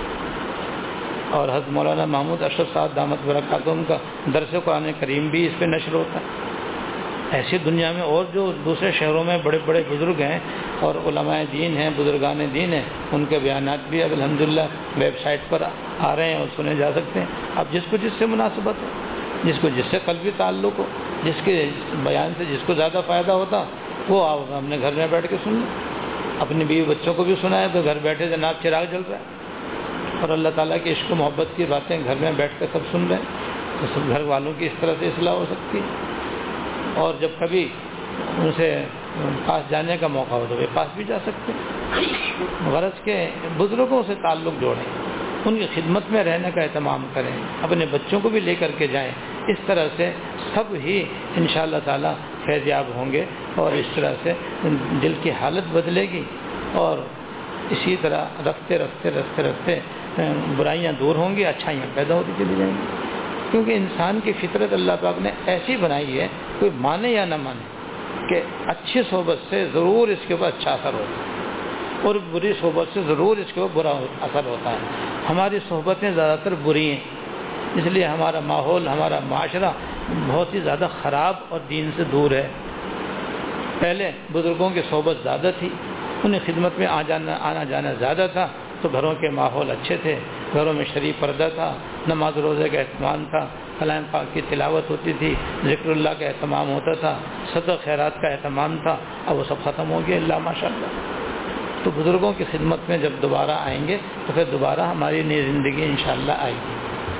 اور حضرت مولانا محمود اشرف صاحب دامت برکاتہم کا درس قرآن کریم بھی اس پہ نشر ہوتا ہے. ایسی دنیا میں اور جو دوسرے شہروں میں بڑے بڑے بزرگ ہیں اور علماء دین ہیں، بزرگان دین ہیں، ان کے بیانات بھی اب الحمدللہ ویب سائٹ پر آ رہے ہیں اور سنے جا سکتے ہیں. اب جس کو جس سے مناسبت ہو، جس کو جس سے قلبی تعلق ہو، جس کے بیان سے جس کو زیادہ فائدہ ہوتا، وہ آپ اپنے گھر میں بیٹھ کے سن لیں. اپنی بیوی بچوں کو بھی سنائیں تو گھر بیٹھے جناب چراغ جل رہا ہے، اور اللہ تعالیٰ کی عشق و محبت کی باتیں گھر میں بیٹھ کر سب سن رہے ہیں، تو سب گھر والوں کی اس طرح سے اصلاح ہو سکتی ہے. اور جب کبھی ان سے پاس جانے کا موقع ہو تو وہ پاس بھی جا سکتے ہیں. غرض کے بزرگوں سے تعلق جوڑیں، ان کی خدمت میں رہنے کا اہتمام کریں، اپنے بچوں کو بھی لے کر کے جائیں. اس طرح سے سب ہی انشاءاللہ تعالی فیض یاب ہوں گے، اور اس طرح سے دل کی حالت بدلے گی، اور اسی طرح رفتے رفتے رفتے رفتے برائیاں دور ہوں گی، اچھائیاں پیدا ہوتی چلی جائیں گی. کیونکہ انسان کی فطرت اللہ پاک نے ایسی بنائی ہے، کوئی مانے یا نہ مانے، کہ اچھی صحبت سے ضرور اس کے اوپر اچھا اثر ہوگا. اور بری صحبت سے ضرور اس کو برا اثر ہوتا ہے. ہماری صحبتیں زیادہ تر بری ہیں، اس لیے ہمارا ماحول، ہمارا معاشرہ بہت ہی زیادہ خراب اور دین سے دور ہے. پہلے بزرگوں کی صحبت زیادہ تھی، انہیں خدمت میں آنا جانا زیادہ تھا، تو گھروں کے ماحول اچھے تھے، گھروں میں شریف پردہ تھا، نماز روزے کا اہتمام تھا، کلام پاک کی تلاوت ہوتی تھی، ذکر اللہ کا اہتمام ہوتا تھا، صدقہ خیرات کا اہتمام تھا. اب وہ سب ختم ہو گیا اللہ ماشاء اللہ. تو بزرگوں کی خدمت میں جب دوبارہ آئیں گے تو پھر دوبارہ ہماری نئی زندگی انشاءاللہ آئے گی.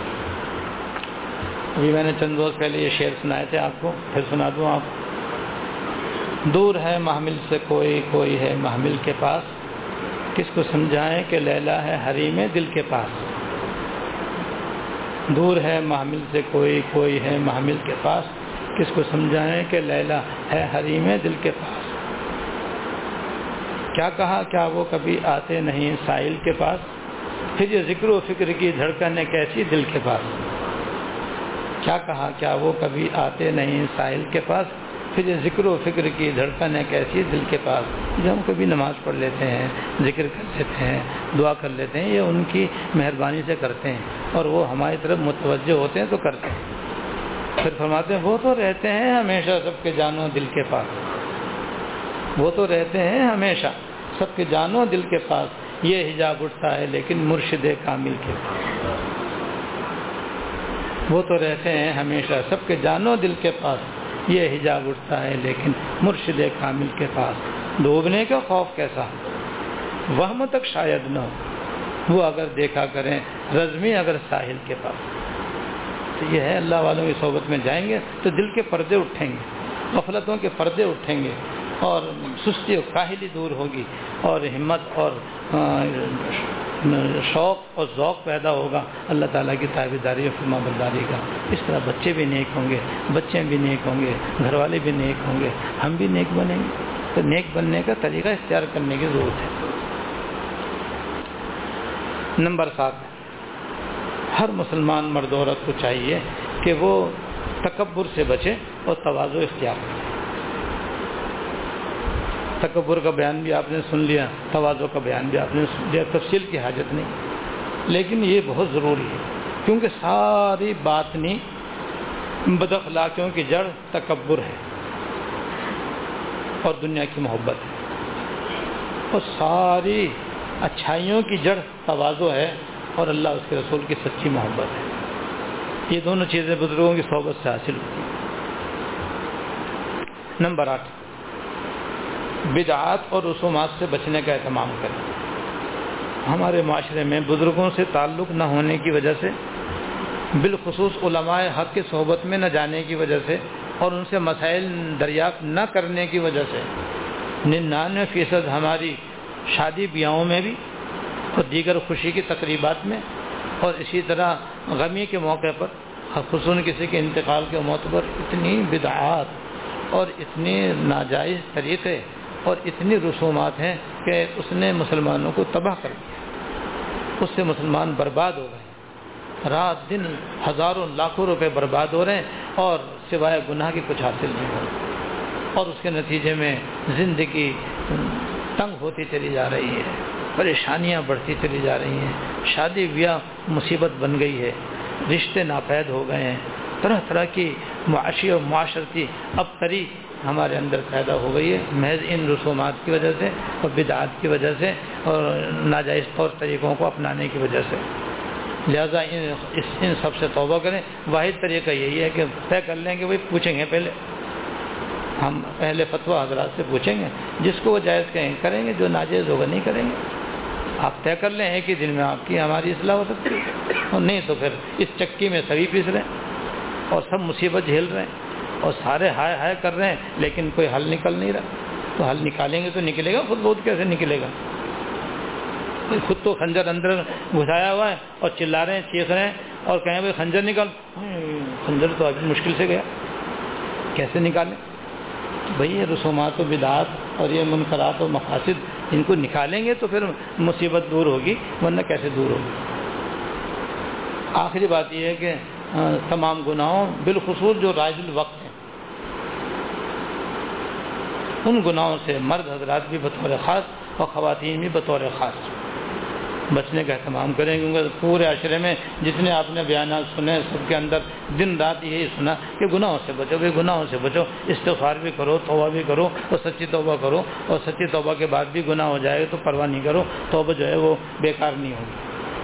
ابھی میں نے چند روز پہلے یہ شعر سنائے تھے آپ کو، پھر سنا دوں آپ. دور ہے محمل سے کوئی، کوئی ہے محمل کے پاس، کس کو سمجھائیں کہ لیلا ہے حریم دل کے پاس. دور ہے محمل سے کوئی، کوئی ہے محمل کے پاس، کس کو سمجھائیں کہ لیلا ہے حریم دل کے پاس. کیا کہا کیا وہ کبھی آتے نہیں سائل کے پاس، پھر یہ ذکر و فکر کی دھڑکنیں کیسی دل کے پاس. کیا کہا کیا وہ کبھی آتے نہیں سائل کے پاس، پھر یہ ذکر و فکر کی دھڑکنیں کیسی دل کے پاس. جو ہم کبھی نماز پڑھ لیتے ہیں، ذکر کر لیتے ہیں، دعا کر لیتے ہیں، یہ ان کی مہربانی سے کرتے ہیں اور وہ ہماری طرف متوجہ ہوتے ہیں تو کرتے ہیں. پھر فرماتے ہیں وہ تو رہتے ہیں ہمیشہ سب کے جانو دل کے پاس. وہ تو رہتے ہیں ہمیشہ سب کے جانو دل کے پاس، یہ حجاب اٹھتا ہے لیکن مرشد کامل کے پاس. وہ تو رہتے ہیں ہمیشہ سب کے جانو دل کے پاس، یہ حجاب اٹھتا ہے لیکن مرشد کامل کے پاس. ڈوبنے کا خوف کیسا وہم تک شاید نہ ہو، وہ اگر دیکھا کریں رزمی اگر ساحل کے پاس. تو یہ ہے اللہ والوں کی صحبت میں جائیں گے تو دل کے پردے اٹھیں گے، غفلتوں کے پردے اٹھیں گے اور سستی و کاہلی دور ہوگی اور ہمت اور شوق اور ذوق پیدا ہوگا اللہ تعالیٰ کی تابعداری اور فرما برداری کا. اس طرح بچے بھی نیک ہوں گے، بچے بھی نیک ہوں گے، گھر والے بھی نیک ہوں گے، ہم بھی نیک بنیں گے. تو نیک بننے کا طریقہ اختیار کرنے کی ضرورت ہے. نمبر 7، ہر مسلمان مرد و عورت کو چاہیے کہ وہ تکبر سے بچے اور تواضع اختیار کرے. تکبر کا بیان بھی آپ نے سن لیا، تواضع کا بیان بھی آپ نے سن لیا، تفصیل کی حاجت نہیں، لیکن یہ بہت ضروری ہے کیونکہ ساری باطنی بد اخلاقیوں کی جڑ تکبر ہے اور دنیا کی محبت ہے، اور ساری اچھائیوں کی جڑ تواضع ہے اور اللہ اس کے رسول کی سچی محبت ہے. یہ دونوں چیزیں بزرگوں کی صحبت سے حاصل ہوتی ہیں. نمبر 8، بدعات اور رسومات سے بچنے کا اہتمام کریں. ہمارے معاشرے میں بزرگوں سے تعلق نہ ہونے کی وجہ سے، بالخصوص علماء حق کی صحبت میں نہ جانے کی وجہ سے اور ان سے مسائل دریافت نہ کرنے کی وجہ سے 99% ہماری شادی بیاہوں میں بھی اور دیگر خوشی کی تقریبات میں اور اسی طرح غمی کے موقع پر، خصوصاً کسی کے انتقال کے موقع پر اتنی بدعات اور اتنے ناجائز طریقے اور اتنی رسومات ہیں کہ اس نے مسلمانوں کو تباہ کر دیا. اس سے مسلمان برباد ہو گئے، رات دن ہزاروں لاکھوں روپے برباد ہو رہے ہیں اور سوائے گناہ کی کچھ حاصل نہیں ہو رہا، اور اس کے نتیجے میں زندگی تنگ ہوتی چلی جا رہی ہے، پریشانیاں بڑھتی چلی جا رہی ہیں، شادی بیاہ مصیبت بن گئی ہے، رشتے ناپید ہو گئے ہیں، طرح طرح کی معاشی اور معاشرتی ابتری ہمارے اندر پیدا ہو گئی ہے محض ان رسومات کی وجہ سے اور بدعات کی وجہ سے اور ناجائز طور طریقوں کو اپنانے کی وجہ سے. لہذا ان سب سے توبہ کریں. واحد طریقہ یہی ہے کہ طے کر لیں کہ وہی پوچھیں گے، پہلے ہم اہل فتویٰ حضرات سے پوچھیں گے، جس کو وہ جائز کہیں کریں گے، جو ناجائز ہوگا نہیں کریں گے. آپ طے کر لیں ایک ہی دن میں آپ کی ہماری اصلاح ہو سکتی ہے، اور نہیں تو پھر اس چکی میں سبھی پیس رہے ہیں اور سب مصیبت جھیل رہے ہیں اور سارے ہائے ہائے کر رہے ہیں لیکن کوئی حل نکل نہیں رہا. تو حل نکالیں گے تو نکلے گا، خود بہت کیسے نکلے گا؟ خود تو خنجر اندر گھسایا ہوا ہے اور چلا رہے ہیں، چیخ رہے ہیں اور کہیں بھائی خنجر نکال. خنجر تو ابھی مشکل سے گیا، کیسے نکالیں؟ بھئی یہ رسومات و بدعات اور یہ منکرات و مفاسد ان کو نکالیں گے تو پھر مصیبت دور ہوگی، ورنہ کیسے دور ہوگی؟ آخری بات یہ ہے کہ تمام گناہوں بالخصوص جو رائج الوقت ہیں ان گناہوں سے مرد حضرات بھی بطور خاص اور خواتین بھی بطور خاص بچنے کا اہتمام کریں، کیونکہ پورے عشرے میں جتنے آپ نے بیانات سنے سب کے اندر دن رات یہی سنا کہ گناہوں سے بچو، گناہوں سے بچو، استغفار بھی کرو، توبہ بھی کرو اور سچی توبہ کرو، اور سچی توبہ کے بعد بھی گناہ ہو جائے تو پرواہ نہیں کرو، توبہ جو ہے وہ بیکار نہیں ہوگی۔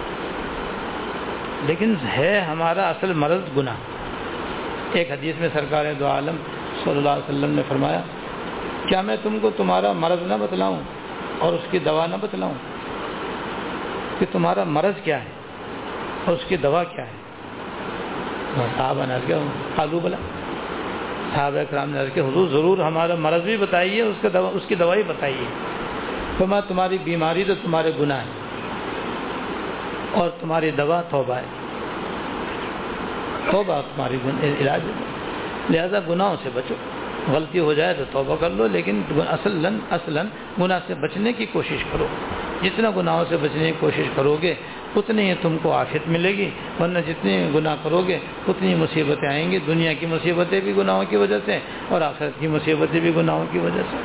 لیکن ہے ہمارا اصل مرض گناہ۔ ایک حدیث میں سرکار دو عالم صلی اللہ علیہ وسلم نے فرمایا، کیا میں تم کو تمہارا مرض نہ بتلاؤں اور اس کی دوا نہ بتلاؤں، کہ تمہارا مرض کیا ہے اور اس کی دوا کیا ہے؟ صحابہ نے عرض کیا، قالوا بلا، صحابہ کرام نے عرض کیا، حضور ضرور ہمارا مرض بھی بتائیے، اس کی دوا ہی بتائیے۔ فرمایا تمہاری بیماری تو تمہارے گناہ ہے اور تمہاری دوا توبہ ہے، توبہ تمہاری علاج ہے، لہذا گناہوں سے بچو، غلطی ہو جائے تو توبہ کر لو، لیکن اصلاً گناہ سے بچنے کی کوشش کرو۔ جتنا گناہوں سے بچنے کی کوشش کرو گے اتنی ہی تم کو عافیت ملے گی، ورنہ جتنے گناہ کرو گے اتنی مصیبتیں آئیں گی، دنیا کی مصیبتیں بھی گناہوں کی وجہ سے اور آخرت کی مصیبتیں بھی گناہوں کی وجہ سے۔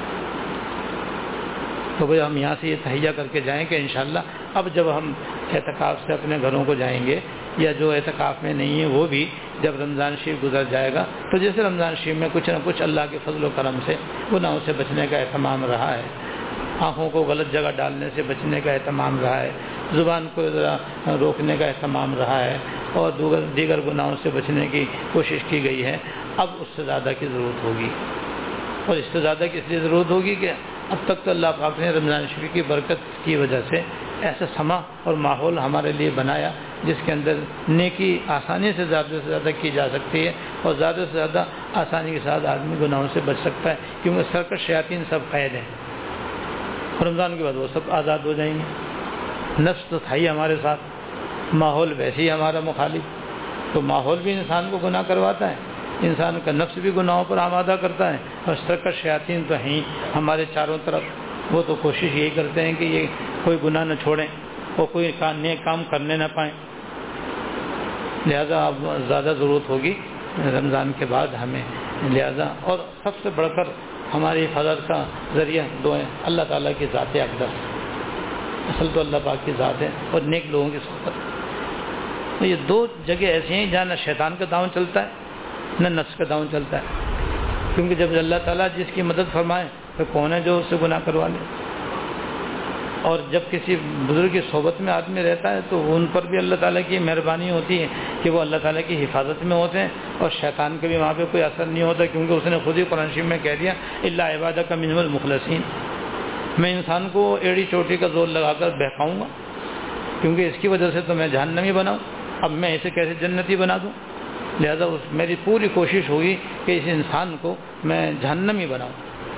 تو بھئی ہم یہاں سے یہ تہیہ کر کے جائیں کہ انشاءاللہ اب جب ہم اعتکاف سے اپنے گھروں کو جائیں گے، یا جو اعتکاف میں نہیں ہے وہ بھی جب رمضان شریف گزر جائے گا تو جیسے رمضان شریف میں کچھ نہ کچھ اللہ کے فضل و کرم سے گناہوں سے بچنے کا اہتمام رہا ہے، آنکھوں کو غلط جگہ ڈالنے سے بچنے کا اہتمام رہا ہے، زبان کو ذرا روکنے کا اہتمام رہا ہے، اور دیگر گناہوں سے بچنے کی کوشش کی گئی ہے، اب اس سے زیادہ کی ضرورت ہوگی۔ اور اس سے زیادہ کی اس لیے ضرورت ہوگی کہ اب تک تو اللہ پاک نے رمضان شریف کی برکت کی وجہ سے ایسا سما اور ماحول ہمارے لیے بنایا جس کے اندر نیکی آسانی سے زیادہ کی جا سکتی ہے، اور زیادہ سے زیادہ آسانی کے ساتھ آدمی گناہوں سے بچ سکتا ہے، کیونکہ سرکش شیاطین سب قید ہیں، رمضان کے بعد وہ سب آزاد ہو جائیں گے۔ نفس تو تھا ہی ہمارے ساتھ، ماحول ویسے ہی ہمارا مخالف، تو ماحول بھی انسان کو گناہ کرواتا ہے، انسان کا نفس بھی گناہوں پر آمادہ کرتا ہے، اور سرکش شیاطین تو ہیں ہمارے چاروں طرف، وہ تو کوشش یہی کرتے ہیں کہ یہ کوئی گناہ نہ چھوڑیں اور کوئی نیک کام کرنے نہ پائیں۔ لہذا اب زیادہ ضرورت ہوگی رمضان کے بعد ہمیں، لہذا اور سب سے بڑھ کر ہماری حفاظت کا ذریعہ دو ہیں، اللہ تعالیٰ کی ذات اقدس، اصل تو اللہ پاک کی ذات ہے، اور نیک لوگوں کی صحبت۔ یہ دو جگہ ایسی ہیں جہاں نہ شیطان کا داؤں چلتا ہے نہ نفس کا داؤں چلتا ہے، کیونکہ جب اللہ تعالیٰ جس کی مدد فرمائے تو کون ہے جو اس سے گناہ کروا لے؟ اور جب کسی بزرگ کی صحبت میں آدمی رہتا ہے تو ان پر بھی اللہ تعالیٰ کی مہربانی ہوتی ہے کہ وہ اللہ تعالیٰ کی حفاظت میں ہوتے ہیں، اور شیطان کے بھی وہاں پہ کوئی اثر نہیں ہوتا، کیونکہ اس نے خود ہی قرآن شریف میں کہہ دیا الا عبادک منہم المخلصین، میں انسان کو ایڑی چوٹی کا زور لگا کر بہکاؤں گا، کیونکہ اس کی وجہ سے تو میں جہنمی بناؤں، اب میں اسے کیسے جنتی بنا دوں؟ لہذا میری پوری کوشش ہوگی کہ اس انسان کو میں جہنمی بناؤں،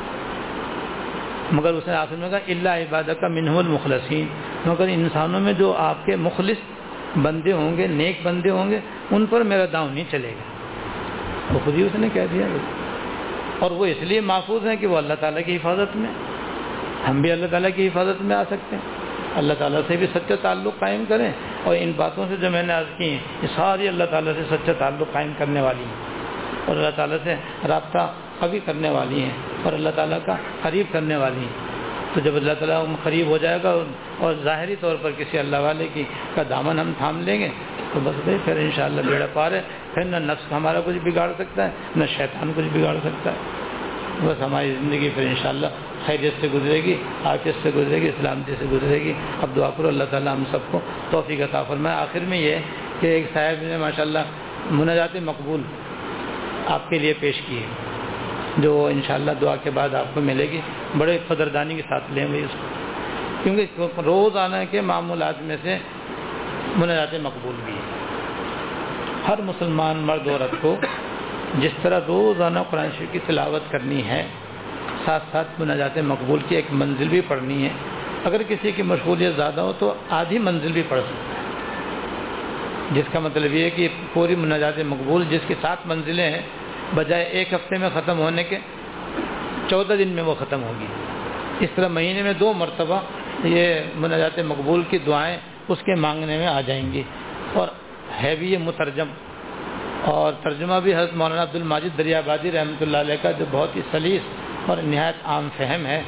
مگر اس نے آخر میں کہا الا عبادک منہم المخلصین، مگر انسانوں میں جو آپ کے مخلص بندے ہوں گے، نیک بندے ہوں گے، ان پر میرا داؤں نہیں چلے گا، تو خود ہی اس نے کہہ دیا، اور وہ اس لیے محفوظ ہیں کہ وہ اللہ تعالیٰ کی حفاظت میں، ہم بھی اللہ تعالیٰ کی حفاظت میں آ سکتے ہیں، اللہ تعالیٰ سے بھی سچا تعلق قائم کریں، اور ان باتوں سے جو میں نے عرض کی ہیں یہ ساری اللہ تعالیٰ سے سچا تعلق قائم کرنے والی ہیں، اور اللہ تعالیٰ سے رابطہ قوی کرنے والی ہیں، اور اللہ تعالیٰ کا قریب کرنے والی ہیں۔ تو جب اللہ تعالیٰ قریب ہو جائے گا اور ظاہری طور پر کسی اللہ والے کا دامن ہم تھام لیں گے تو بس بھائی پھر انشاءاللہ بیڑا پار ہے، پھر نہ نفس ہمارا کچھ بگاڑ سکتا ہے نہ شیطان کچھ بگاڑ سکتا ہے، بس ہماری زندگی پھر انشاءاللہ خیریت سے گزرے گی، عافیت سے گزرے گی، سلامتی سے گزرے گی۔ اب دعا کرو اللہ تعالیٰ ہم سب کو توفیق عطا فرمائے۔ آخر میں یہ کہ ایک صاحب نے ماشاءاللہ مناجات مقبول آپ کے لیے پیش کی ہے، جو انشاءاللہ دعا کے بعد آپ کو ملے گی، بڑے قدردانی کے ساتھ لیں گے اس کو، کیونکہ روزانہ کے معمولات میں سے مناجات مقبول بھی ہے۔ ہر مسلمان مرد عورت کو جس طرح روزانہ قرآن شریف کی تلاوت کرنی ہے، ساتھ ساتھ مناجات مقبول کی ایک منزل بھی پڑھنی ہے۔ اگر کسی کی مشغولیت زیادہ ہو تو آدھی منزل بھی پڑھ سکتا ہے، جس کا مطلب یہ ہے کہ پوری مناجات مقبول جس کی 7 منزلیں ہیں، بجائے ایک ہفتے میں ختم ہونے کے 14 دن میں وہ ختم ہوگی۔ اس طرح مہینے میں 2 مرتبہ یہ مناجات مقبول کی دعائیں اس کے مانگنے میں آ جائیں گی، اور ہے بھی یہ مترجم، اور ترجمہ بھی حضرت مولانا عبد الماجد دریابادی رحمۃ اللہ علیہ کا، جو بہت ہی سلیس اور نہایت عام فہم ہے،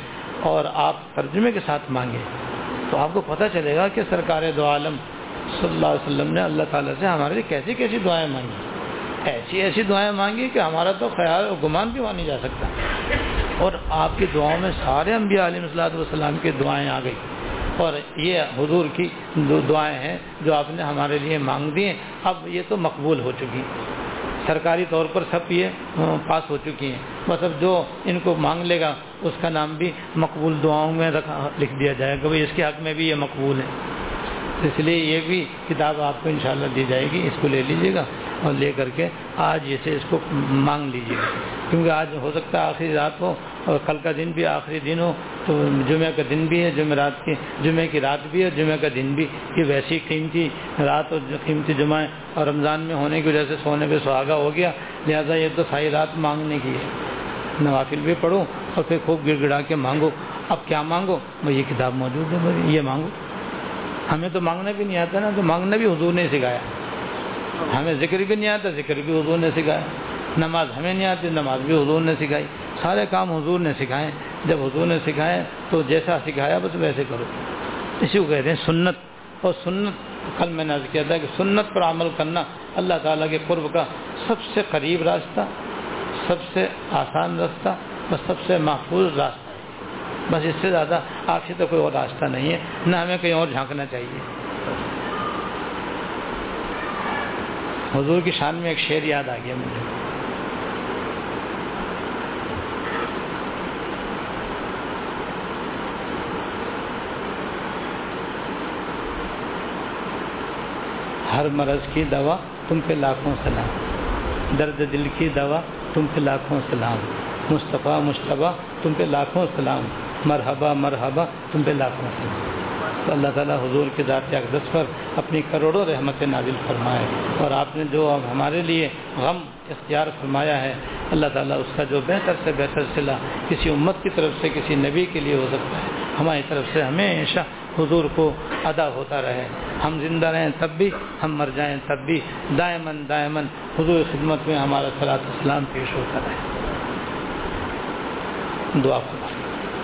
اور آپ ترجمے کے ساتھ مانگیں تو آپ کو پتہ چلے گا کہ سرکار دو عالم صلی اللہ علیہ وسلم نے اللہ تعالیٰ سے ہمارے لیے کیسی کیسی دعائیں مانگی، ایسی دعائیں مانگی کہ ہمارا تو خیال اور گمان بھی وہاں نہیں جا سکتا. اور آپ کی دعاؤں میں سارے انبیاء علیہ الصلوۃ والسلام کی دعائیں آ گئی، اور یہ حضور کی دعائیں ہیں جو آپ نے ہمارے لیے مانگ دی ہیں. اب یہ تو مقبول ہو چکی، سرکاری طور پر سب یہ پاس ہو چکی ہیں. بس اب جو ان کو مانگ لے گا اس کا نام بھی مقبول دعاؤں میں لکھ دیا جائے گا، اس کے حق میں بھی یہ مقبول ہے. اس لیے یہ بھی کتاب آپ کو انشاءاللہ دی جائے گی، اس کو لے لیجیے گا اور لے کر کے آج اسے اس کو مانگ لیجیے گا، کیونکہ آج ہو سکتا ہے آخری رات ہو اور کل کا دن بھی آخری دن ہو، تو جمعہ کا دن بھی ہے، جمعہ کی رات بھی ہے، جمعہ کا دن بھی. یہ ویسی قیمتی رات اور قیمتی جمعہ ہے، اور رمضان میں ہونے کی وجہ سے سونے پہ سہاگا ہو گیا، لہذا یہ تو ساری رات مانگنے کی ہے. نوافل بھی پڑھو اور پھر خوب گڑ گڑا کے مانگو. اب کیا مانگو؟ بھائی یہ کتاب موجود ہے، یہ مانگو. ہمیں تو مانگنا بھی نہیں آتا نا، تو مانگنا بھی حضور نے سکھایا. ہمیں ذکر بھی نہیں آتا، ذکر بھی حضور نے سکھایا. نماز ہمیں نہیں آتی، نماز بھی حضور نے سکھائی. سارے کام حضور نے سکھائے. جب حضور نے سکھائے تو جیسا سکھایا بس ویسے کرو. اسی کو کہتے ہیں سنت. اور سنت کل میں نے عرض کیا تھا کہ سنت پر عمل کرنا اللہ تعالیٰ کے قرب کا سب سے قریب راستہ، سب سے آسان راستہ اور سب سے محفوظ راستہ ہے. بس اس سے زیادہ آپ سے تو کوئی اور راستہ نہیں ہے، نہ ہمیں کہیں اور جھانکنا چاہیے. حضور کی شان میں ایک شعر یاد آ گیا مجھے. ہر مرض کی دوا تم پہ لاکھوں سلام، درد دل کی دوا تم پہ لاکھوں سلام، مصطفیٰ مشتبہ تم پہ لاکھوں سلام، مرحبا مرحبا تم پہ لاکھوں سلام. تو اللہ تعالیٰ حضور کے ذات اقدس پر اپنی کروڑوں رحمتیں نازل فرمائے، اور آپ نے جو ہمارے لیے غم اختیار فرمایا ہے، اللہ تعالیٰ اس کا جو بہتر سے بہتر صلہ کسی امت کی طرف سے کسی نبی کے لیے ہو سکتا ہے، ہماری طرف سے ہمیشہ حضور کو ادا ہوتا رہے. ہم زندہ رہیں تب بھی، ہم مر جائیں تب بھی، دائماً دائماً حضور خدمت میں ہمارا صلاۃ والسلام پیش ہوتا رہے. دعا فرمائیں.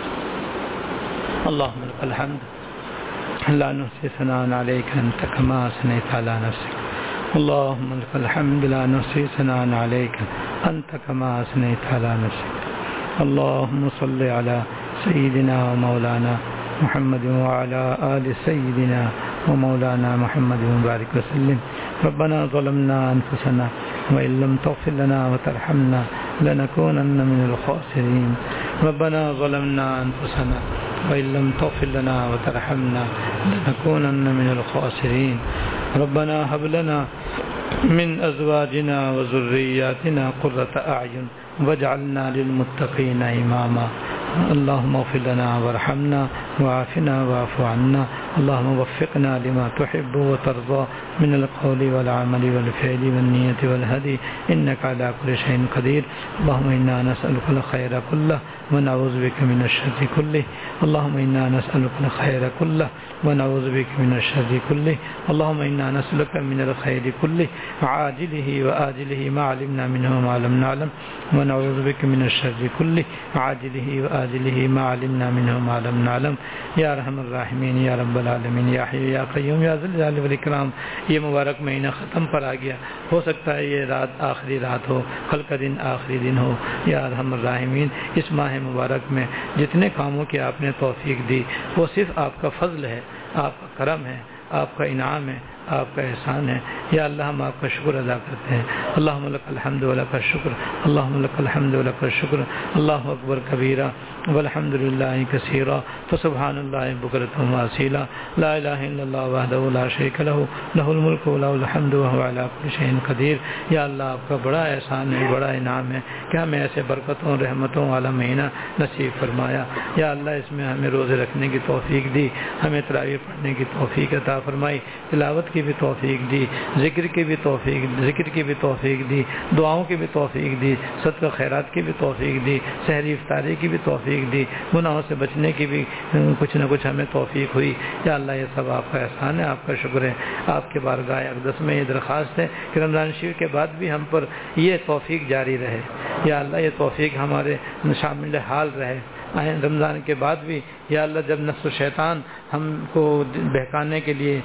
اللهم لك الحمد لا نحصي ثناء عليك أنت كما أثنيت على نفسك. اللهم لك الحمد لا نحصي ثناء عليك أنت كما أثنيت على نفسك. اللهم صل على سيدنا ومولانا محمد وعلى آل سيدنا ومولانا محمد وبارك وسلم. ربنا ظلمنا أنفسنا وإن لم تغفر لنا وترحمنا لنكونن من الخاسرين. ربنا ظلمنا أنفسنا وإن لم تغفر لنا وترحمنا لنكونن من الخاسرين. ربنا هب لنا من أزواجنا وذرياتنا قرة أعين واجعلنا للمتقين إماما. اللهم اغفر لنا وارحمنا وعافنا واعف عنا. اللهم وفقنا لما تحب وترضى من القول والعمل والفعل والنية والهدي إنك على كل شيء قدير. اللهم إنا نسألك الخير كله ونعوذ بك من الشر كله. اللهم إنا نسألك الخير كله ونعوذ بك من الشر كله. اللهم إنا نسألك من الخير كله عاجله وآجله ما علمنا منه وما لم نعلم ونعوذ بك من الشر كله عاجله وآجله ما علمنا منه وما لم نعلم. یا ارحم الراحمین، یا رب العالمین، یا حی یا قیوم، یا ذی الجلال والاکرام. یہ مبارک مہینہ ختم پر آ گیا، ہو سکتا ہے یہ رات آخری رات ہو، کل کا دن آخری دن ہو. یا ارحم الراحمین، اس ماہ مبارک میں جتنے کاموں کی آپ نے توفیق دی وہ صرف آپ کا فضل ہے، آپ کا کرم ہے، آپ کا انعام ہے، آپ کا احسان ہے. یا اللہ ہم آپ کا شکر ادا کرتے ہیں. اللہم لک الحمد ولک الشکر، اللہم لک الحمد ولک الشکر. اللہ اکبر کبیرہ والحمد للہ کثیرا فسبحان اللہ بکرۃ واصیلا. لا الہ الا اللہ وحدہ لا شریک لہ لہ الملک وله الحمد وهو علی کل شیء قدیر. یا اللہ آپ کا بڑا احسان ہے، بڑا انعام ہے کہ ہمیں ایسے برکتوں رحمتوں والا مہینہ نصیب فرمایا. یا اللہ اس میں ہمیں روزے رکھنے کی توفیق دی، ہمیں تراویح پڑھنے کی توفیق عطا فرمائی، تلاوت کی بھی توفیق دی، ذکر کی بھی توفیق دی، دعاؤں کی بھی توفیق دی، صدقہ خیرات کی بھی توفیق دی، سحری افطاری کی بھی توفیق دی، گناہوں سے بچنے کی بھی کچھ نہ کچھ ہمیں توفیق ہوئی. یا اللہ یہ سب آپ کا احسان ہے، آپ کا شکر ہے. آپ کے بارگاہ اقدس میں یہ درخواست ہے کہ رمضان شریف کے بعد بھی ہم پر یہ توفیق جاری رہے. یا اللہ یہ توفیق ہمارے شامل حال رہے، رمضان کے بعد بھی یا اللہ جب نفس و شیطان ہم کو بہکانے کے لیے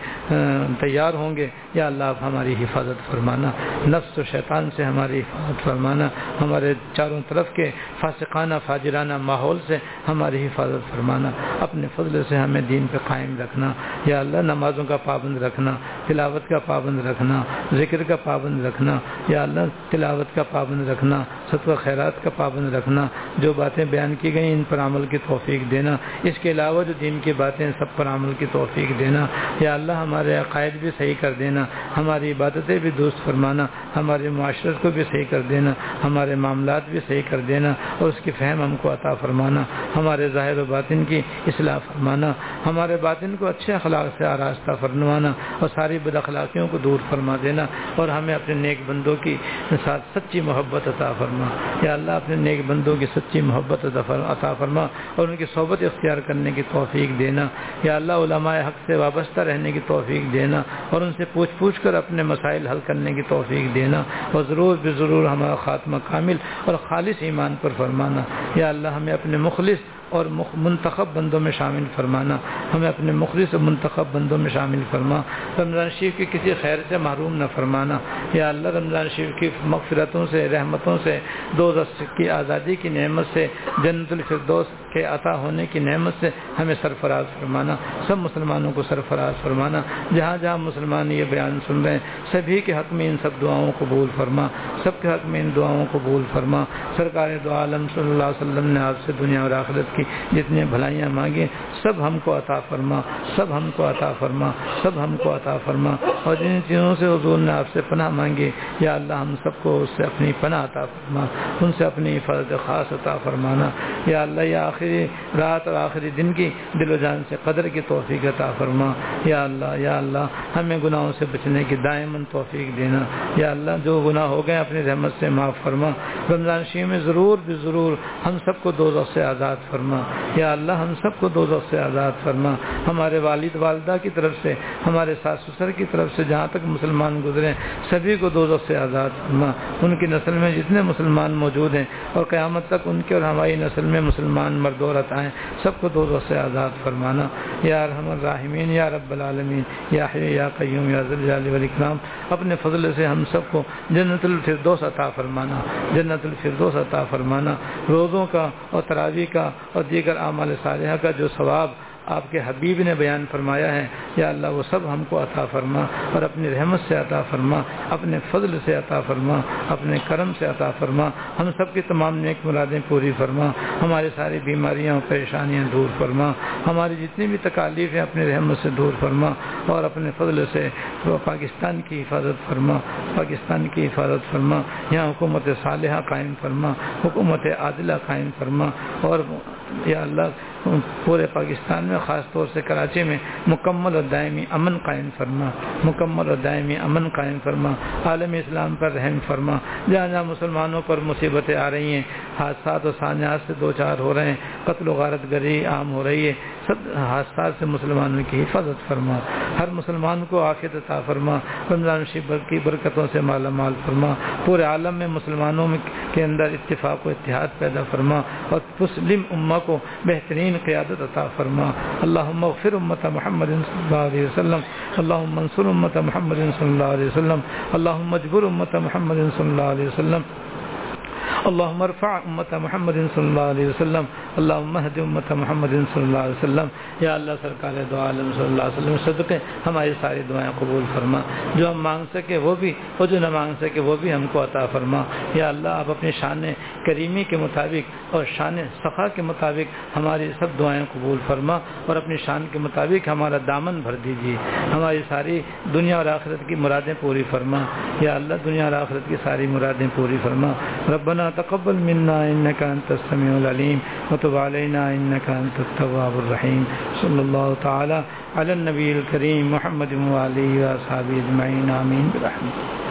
تیار ہوں گے یا اللہ آپ ہماری حفاظت فرمانا، نفس و شیطان سے ہماری حفاظت فرمانا، ہمارے چاروں طرف کے فاسقانہ فاجرانہ ماحول سے ہماری حفاظت فرمانا، اپنے فضل سے ہمیں دین پہ قائم رکھنا یا اللہ، نمازوں کا پابند رکھنا، تلاوت کا پابند رکھنا، ذکر کا پابند رکھنا یا اللہ، تلاوت کا پابند رکھنا، صدقہ خیرات کا پابند رکھنا، جو باتیں بیان کی گئیں ان پر عمل کی توفیق دینا، اس کے علاوہ جو دین کی باتیں سب پر عمل کی توفیق دینا یا اللہ، ہمارے عقائد بھی صحیح کر دینا، ہماری عبادتیں بھی درست فرمانا، ہمارے معاشرت کو بھی صحیح کر دینا، ہمارے معاملات بھی صحیح کر دینا اور اس کی فہم ہم کو عطا فرمانا، ہمارے ظاہر و باطن کی اصلاح فرمانا، ہمارے باطن کو اچھے اخلاق سے آراستہ فرمانا اور ساری بد اخلاقیوں کو دور فرما دینا اور ہمیں اپنے نیک بندوں کی ساتھ سچی محبت عطا فرما یا اللہ، اپنے نیک بندوں کی سچی محبت عطا فرما اور ان کی صحبت اختیار کرنے کی توفیق دینا یا اللہ، علماء حق سے وابستہ رہنے کی توفیق دینا اور ان سے پوچھ کر اپنے مسائل حل کرنے کی توفیق دینا اور ضرور بضرور ہمارا خاتمہ کامل اور خالص ایمان پر فرمانا یا اللہ، ہمیں اپنے مخلص اور منتخب بندوں میں شامل فرمانا، ہمیں اپنے مخلص اور منتخب بندوں میں شامل فرما، رمضان شریف کی کسی خیر سے محروم نہ فرمانا یا اللہ، رمضان شریف کی مغفرتوں سے، رحمتوں سے، دوزخ کی آزادی کی نعمت سے، جنت الفردوس کے عطا ہونے کی نعمت سے ہمیں سرفراز فرمانا، سب مسلمانوں کو سرفراز فرمانا، جہاں جہاں مسلمان یہ بیان سن رہے ہیں سبھی کے حق میں ان سب دعاؤں کو قبول فرما، سب کے حق میں ان دعاؤں کو قبول فرما۔ سرکار دو عالم صلی اللہ علیہ وسلم نے آپ سے دنیا اور آخرت کی جتنے بھلائیاں مانگی سب ہم کو عطا فرما، سب ہم کو عطا فرما، سب ہم کو عطا فرما، اور جن چیزوں سے حضور نے آپ سے پناہ مانگی یا اللہ، ہم سب کو اس سے اپنی پناہ عطا فرما، ان سے اپنی حفاظت خاص عطا فرمانا یا اللہ، یا آخری رات اور آخری دن کی دل و جان سے قدر کی توفیق عطا فرما یا اللہ، یا اللہ، ہمیں گناہوں سے بچنے کی دائماً توفیق دینا یا اللہ، جو گناہ ہو گئے اپنی رحمت سے معاف فرما، رمضان شریف میں ضرور بضرور ہم سب کو دوزخ سے آزاد فرما یا اللہ، ہم سب کو دوزخ سے آزاد فرما، ہمارے والد والدہ کی طرف سے، ہمارے ساس سسر کی طرف سے جہاں تک مسلمان گزرے سبھی کو دوزخ سے آزاد فرما، ان کی نسل میں جتنے مسلمان موجود ہیں اور قیامت تک ان کے اور ہماری نسل میں مسلمان مرد عورت آئیں سب کو دوزخ سے آزاد فرمانا یا ارحم الراحمین یا رب العالمین یا حی یا قیوم یا ذی الجلال والاکرام، اپنے فضل سے ہم سب کو جنت الفردوس عطا فرمانا، جنت الفردوس عطا فرمانا، روزوں کا اور تراویح کا اور دیگر اعمال صالحہ کا جو ثواب آپ کے حبیب نے بیان فرمایا ہے یا اللہ، وہ سب ہم کو عطا فرما اور اپنی رحمت سے عطا فرما، اپنے فضل سے عطا فرما، اپنے کرم سے عطا فرما، ہم سب کی تمام نیک مرادیں پوری فرما، ہماری ساری بیماریاں اور پریشانیاں دور فرما، ہماری جتنی بھی تکالیف ہیں اپنی رحمت سے دور فرما اور اپنے فضل سے پاکستان کی حفاظت فرما، پاکستان کی حفاظت فرما، یہاں حکومت صالحہ قائم فرما، حکومت عادلہ قائم فرما اور یا اللہ پورے پاکستان میں خاص طور سے کراچی میں مکمل اور دائمی امن قائم فرما، مکمل اور دائمی امن قائم فرما، عالم اسلام پر رحم فرما، جہاں جہاں مسلمانوں پر مصیبتیں آ رہی ہیں، حادثات و سانحات سے دو چار ہو رہے ہیں، قتل و غارت گری عام ہو رہی ہے، سب حادثات سے مسلمانوں کی حفاظت فرما، ہر مسلمان کو عافیت عطا فرما، رمضان شریف کی برکتوں سے مالا مال فرما، پورے عالم میں مسلمانوں کے اندر اتفاق و اتحاد پیدا فرما اور مسلم امہ کو بہترین قیادت عطا فرما۔ اللہم اغفر امت محمد صلی اللہ علیہ وسلم، اللہم انصر امت محمد صلی اللہ علیہ وسلم، اللہم اجبر امت محمد صلی اللہ علیہ وسلم، اللہم ارفع امت محمد صلی اللہ علیہ وسلم، اللہم اہد امت محمد صلی اللہ علیہ وسلم۔ یا اللہ، سرکار دو عالم صلی اللہ علیہ وسلم صدقے ہماری ساری دعائیں قبول فرما، جو ہم مانگ سکے وہ بھی اور جو نہ مانگ سکے وہ بھی ہم کو عطا فرما۔ یا اللہ، آپ اپنی شان کریمی کے مطابق اور شان سخا کے مطابق ہماری سب دعائیں قبول فرما اور اپنی شان کے مطابق ہمارا دامن بھر دیجیے، ہماری ساری دنیا اور آخرت کی مرادیں پوری فرما۔ یا اللہ، دنیا اور آخرت کی ساری مرادیں پوری فرما۔ ربنا تقبل منا انك انت السميع العليم وتب علينا انك انت التواب الرحيم۔ صلی اللہ تعالی علی النبی الکریم محمد وآلہ وصحبہ اجمعین، آمین برحمتک۔